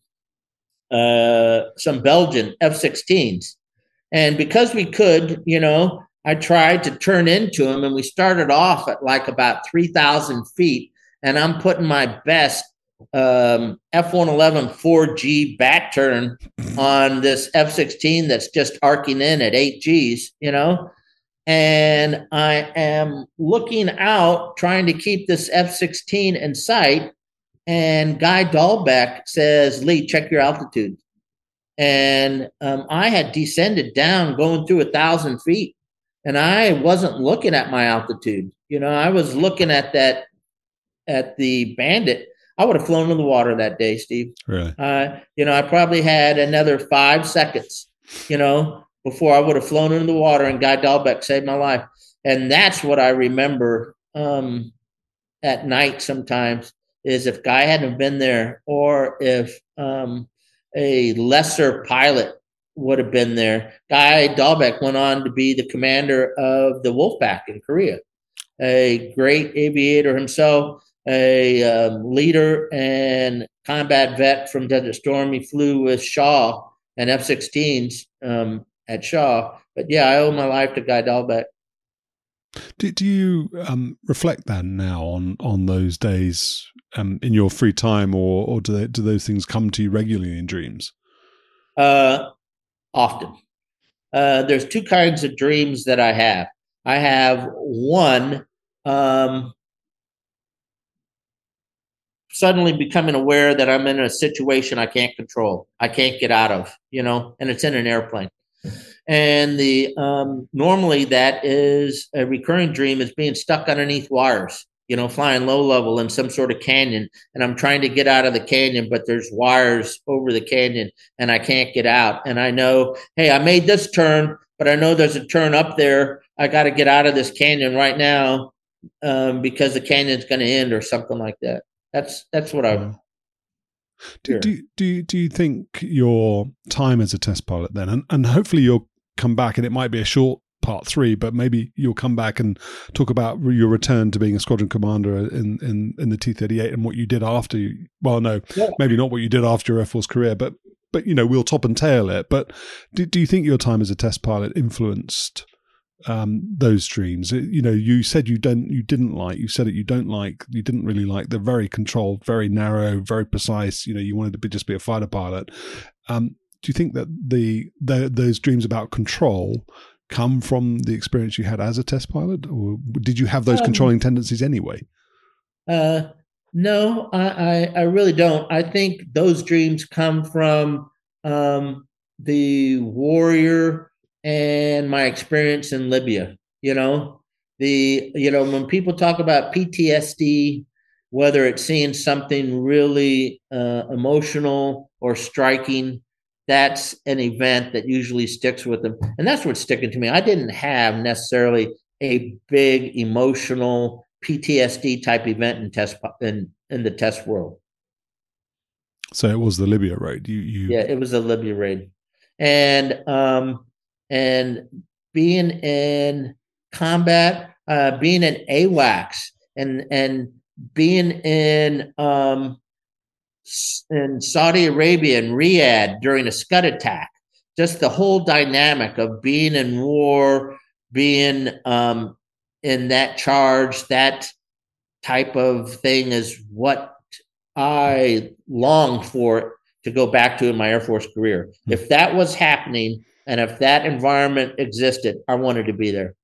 Uh, some Belgian F sixteens. And because we could, you know, I tried to turn into them, and we started off at like about three thousand feet. And I'm putting my best um, F one eleven four G back turn on this F sixteen that's just arcing in at eight Gs, you know. And I am looking out, trying to keep this F sixteen in sight. And Guy Dahlbeck says, Lee, check your altitude. And um, I had descended down, going through a thousand feet, and I wasn't looking at my altitude. You know, I was looking at that, at the Bandit. I would have flown in the water that day, Steve. Really? Uh, you know, I probably had another five seconds, you know, before I would have flown into the water, and Guy Dahlbeck saved my life. And that's what I remember um, at night sometimes. Is if Guy hadn't been there, or if um, a lesser pilot would have been there. Guy Dahlbeck went on to be the commander of the Wolfpack in Korea, a great aviator himself, a um, leader and combat vet from Desert Storm. He flew with Shaw and F sixteens um, at Shaw. But yeah, I owe my life to Guy Dahlbeck. Do, do you um, reflect then now on, on those days um, in your free time, or, or do, they, do those things come to you regularly in dreams? Uh, often. Uh, there's two kinds of dreams that I have. I have one, um, suddenly becoming aware that I'm in a situation I can't control, I can't get out of, you know, and it's in an airplane. And the um, normally that is a recurring dream, is being stuck underneath wires, you know, flying low level in some sort of canyon. And I'm trying to get out of the canyon, but there's wires over the canyon and I can't get out. And I know, hey, I made this turn, but I know there's a turn up there. I got to get out of this canyon right now. um, because the canyon's going to end or something like that. That's that's what I. Wow. Do, do, do, do you think your time as a test pilot then, and, and hopefully you'll come back, and it might be a short part three, but maybe you'll come back and talk about your return to being a squadron commander in, in, in the T thirty-eight and what you did after you, well, no, yeah. maybe not what you did after your Air Force career, but, but, you know, we'll top and tail it. But do, do you think your time as a test pilot influenced um, those dreams? You know, you said you don't, you didn't like, you said it, you don't like, you didn't really like the very controlled, very narrow, very precise, you know, you wanted to be, just be a fighter pilot. Um, do you think that the, the those dreams about control come from the experience you had as a test pilot, or did you have those um, controlling tendencies anyway? Uh, no, I, I, I really don't. I think those dreams come from um, the warrior and my experience in Libya. You know, the you know when people talk about P T S D, whether it's seeing something really uh, emotional or striking, that's an event that usually sticks with them. And that's what's sticking to me. I didn't have necessarily a big emotional P T S D type event in test in, in the test world. So it was the Libya raid. You, you... Yeah, it was the Libya raid. And um, and being in combat, uh, being in AWACS and and being in um, in Saudi Arabia and Riyadh during a Scud attack, just the whole dynamic of being in war, being um, in that charge, that type of thing is what I longed for to go back to in my Air Force career. Mm-hmm. If that was happening and if that environment existed, I wanted to be there.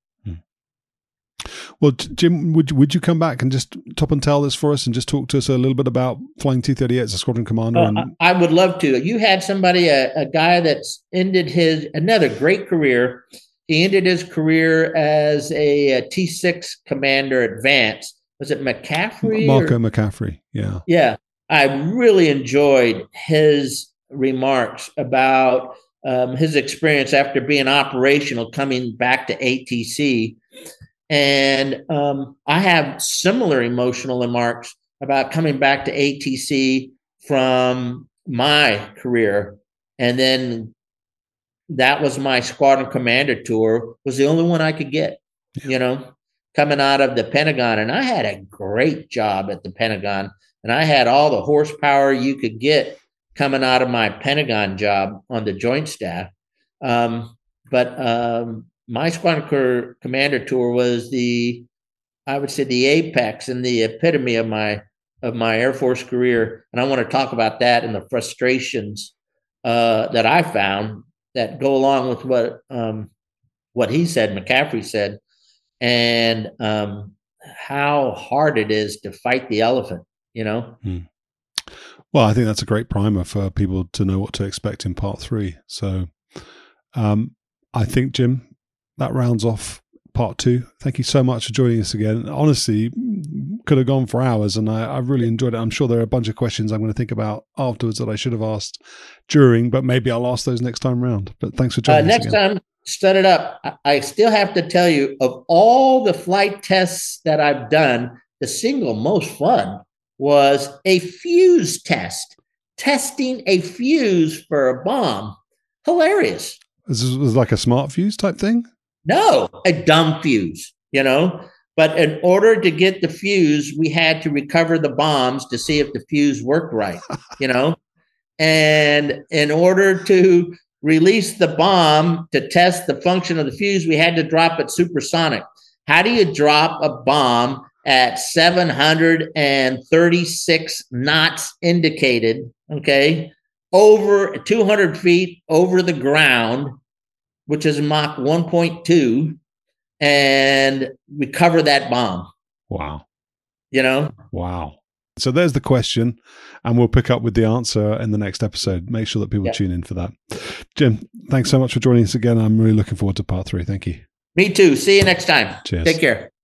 Well, Jim, would would you come back and just top and tail this for us and just talk to us a little bit about flying T thirty-eight as a squadron commander? Uh, and- I would love to. You had somebody, a, a guy that's ended his, another great career. He ended his career as a, a T six commander advanced. Was it McCaffrey? Marco or? McCaffrey, yeah. Yeah. I really enjoyed his remarks about um, his experience after being operational, coming back to A T C. And um, I have similar emotional remarks about coming back to A T C from my career. And then that was my squadron commander tour, was the only one I could get, yeah. you know, coming out of the Pentagon. And I had a great job at the Pentagon. And I had all the horsepower you could get coming out of my Pentagon job on the Joint Staff. Um, but um, my squadron commander tour was the, I would say, the apex and the epitome of my of my Air Force career. And I want to talk about that and the frustrations uh, that I found that go along with what um, what he said, McCaffrey said, and um, how hard it is to fight the elephant, you know? Hmm. Well, I think that's a great primer for people to know what to expect in part three. So um, I think, Jim, that rounds off part two. Thank you so much for joining us again. Honestly, could have gone for hours, and I, I really enjoyed it. I'm sure there are a bunch of questions I'm going to think about afterwards that I should have asked during, but maybe I'll ask those next time round. But thanks for joining uh, us next again. time, set it up. I still have to tell you, of all the flight tests that I've done, the single most fun was a fuse test, testing a fuse for a bomb. Hilarious. This was like a smart fuse type thing? No, a dumb fuse, you know. But in order to get the fuse, we had to recover the bombs to see if the fuse worked right, you know. And in order to release the bomb to test the function of the fuse, we had to drop it supersonic. How do you drop a bomb at seven hundred thirty-six knots indicated, okay, over two hundred feet over the ground, which is Mach one point two, and recover that bomb? Wow. You know? Wow. So there's the question, and we'll pick up with the answer in the next episode. Make sure that people yeah. tune in for that. Jim, thanks so much for joining us again. I'm really looking forward to part three. Thank you. Me too. See you next time. Cheers. Take care.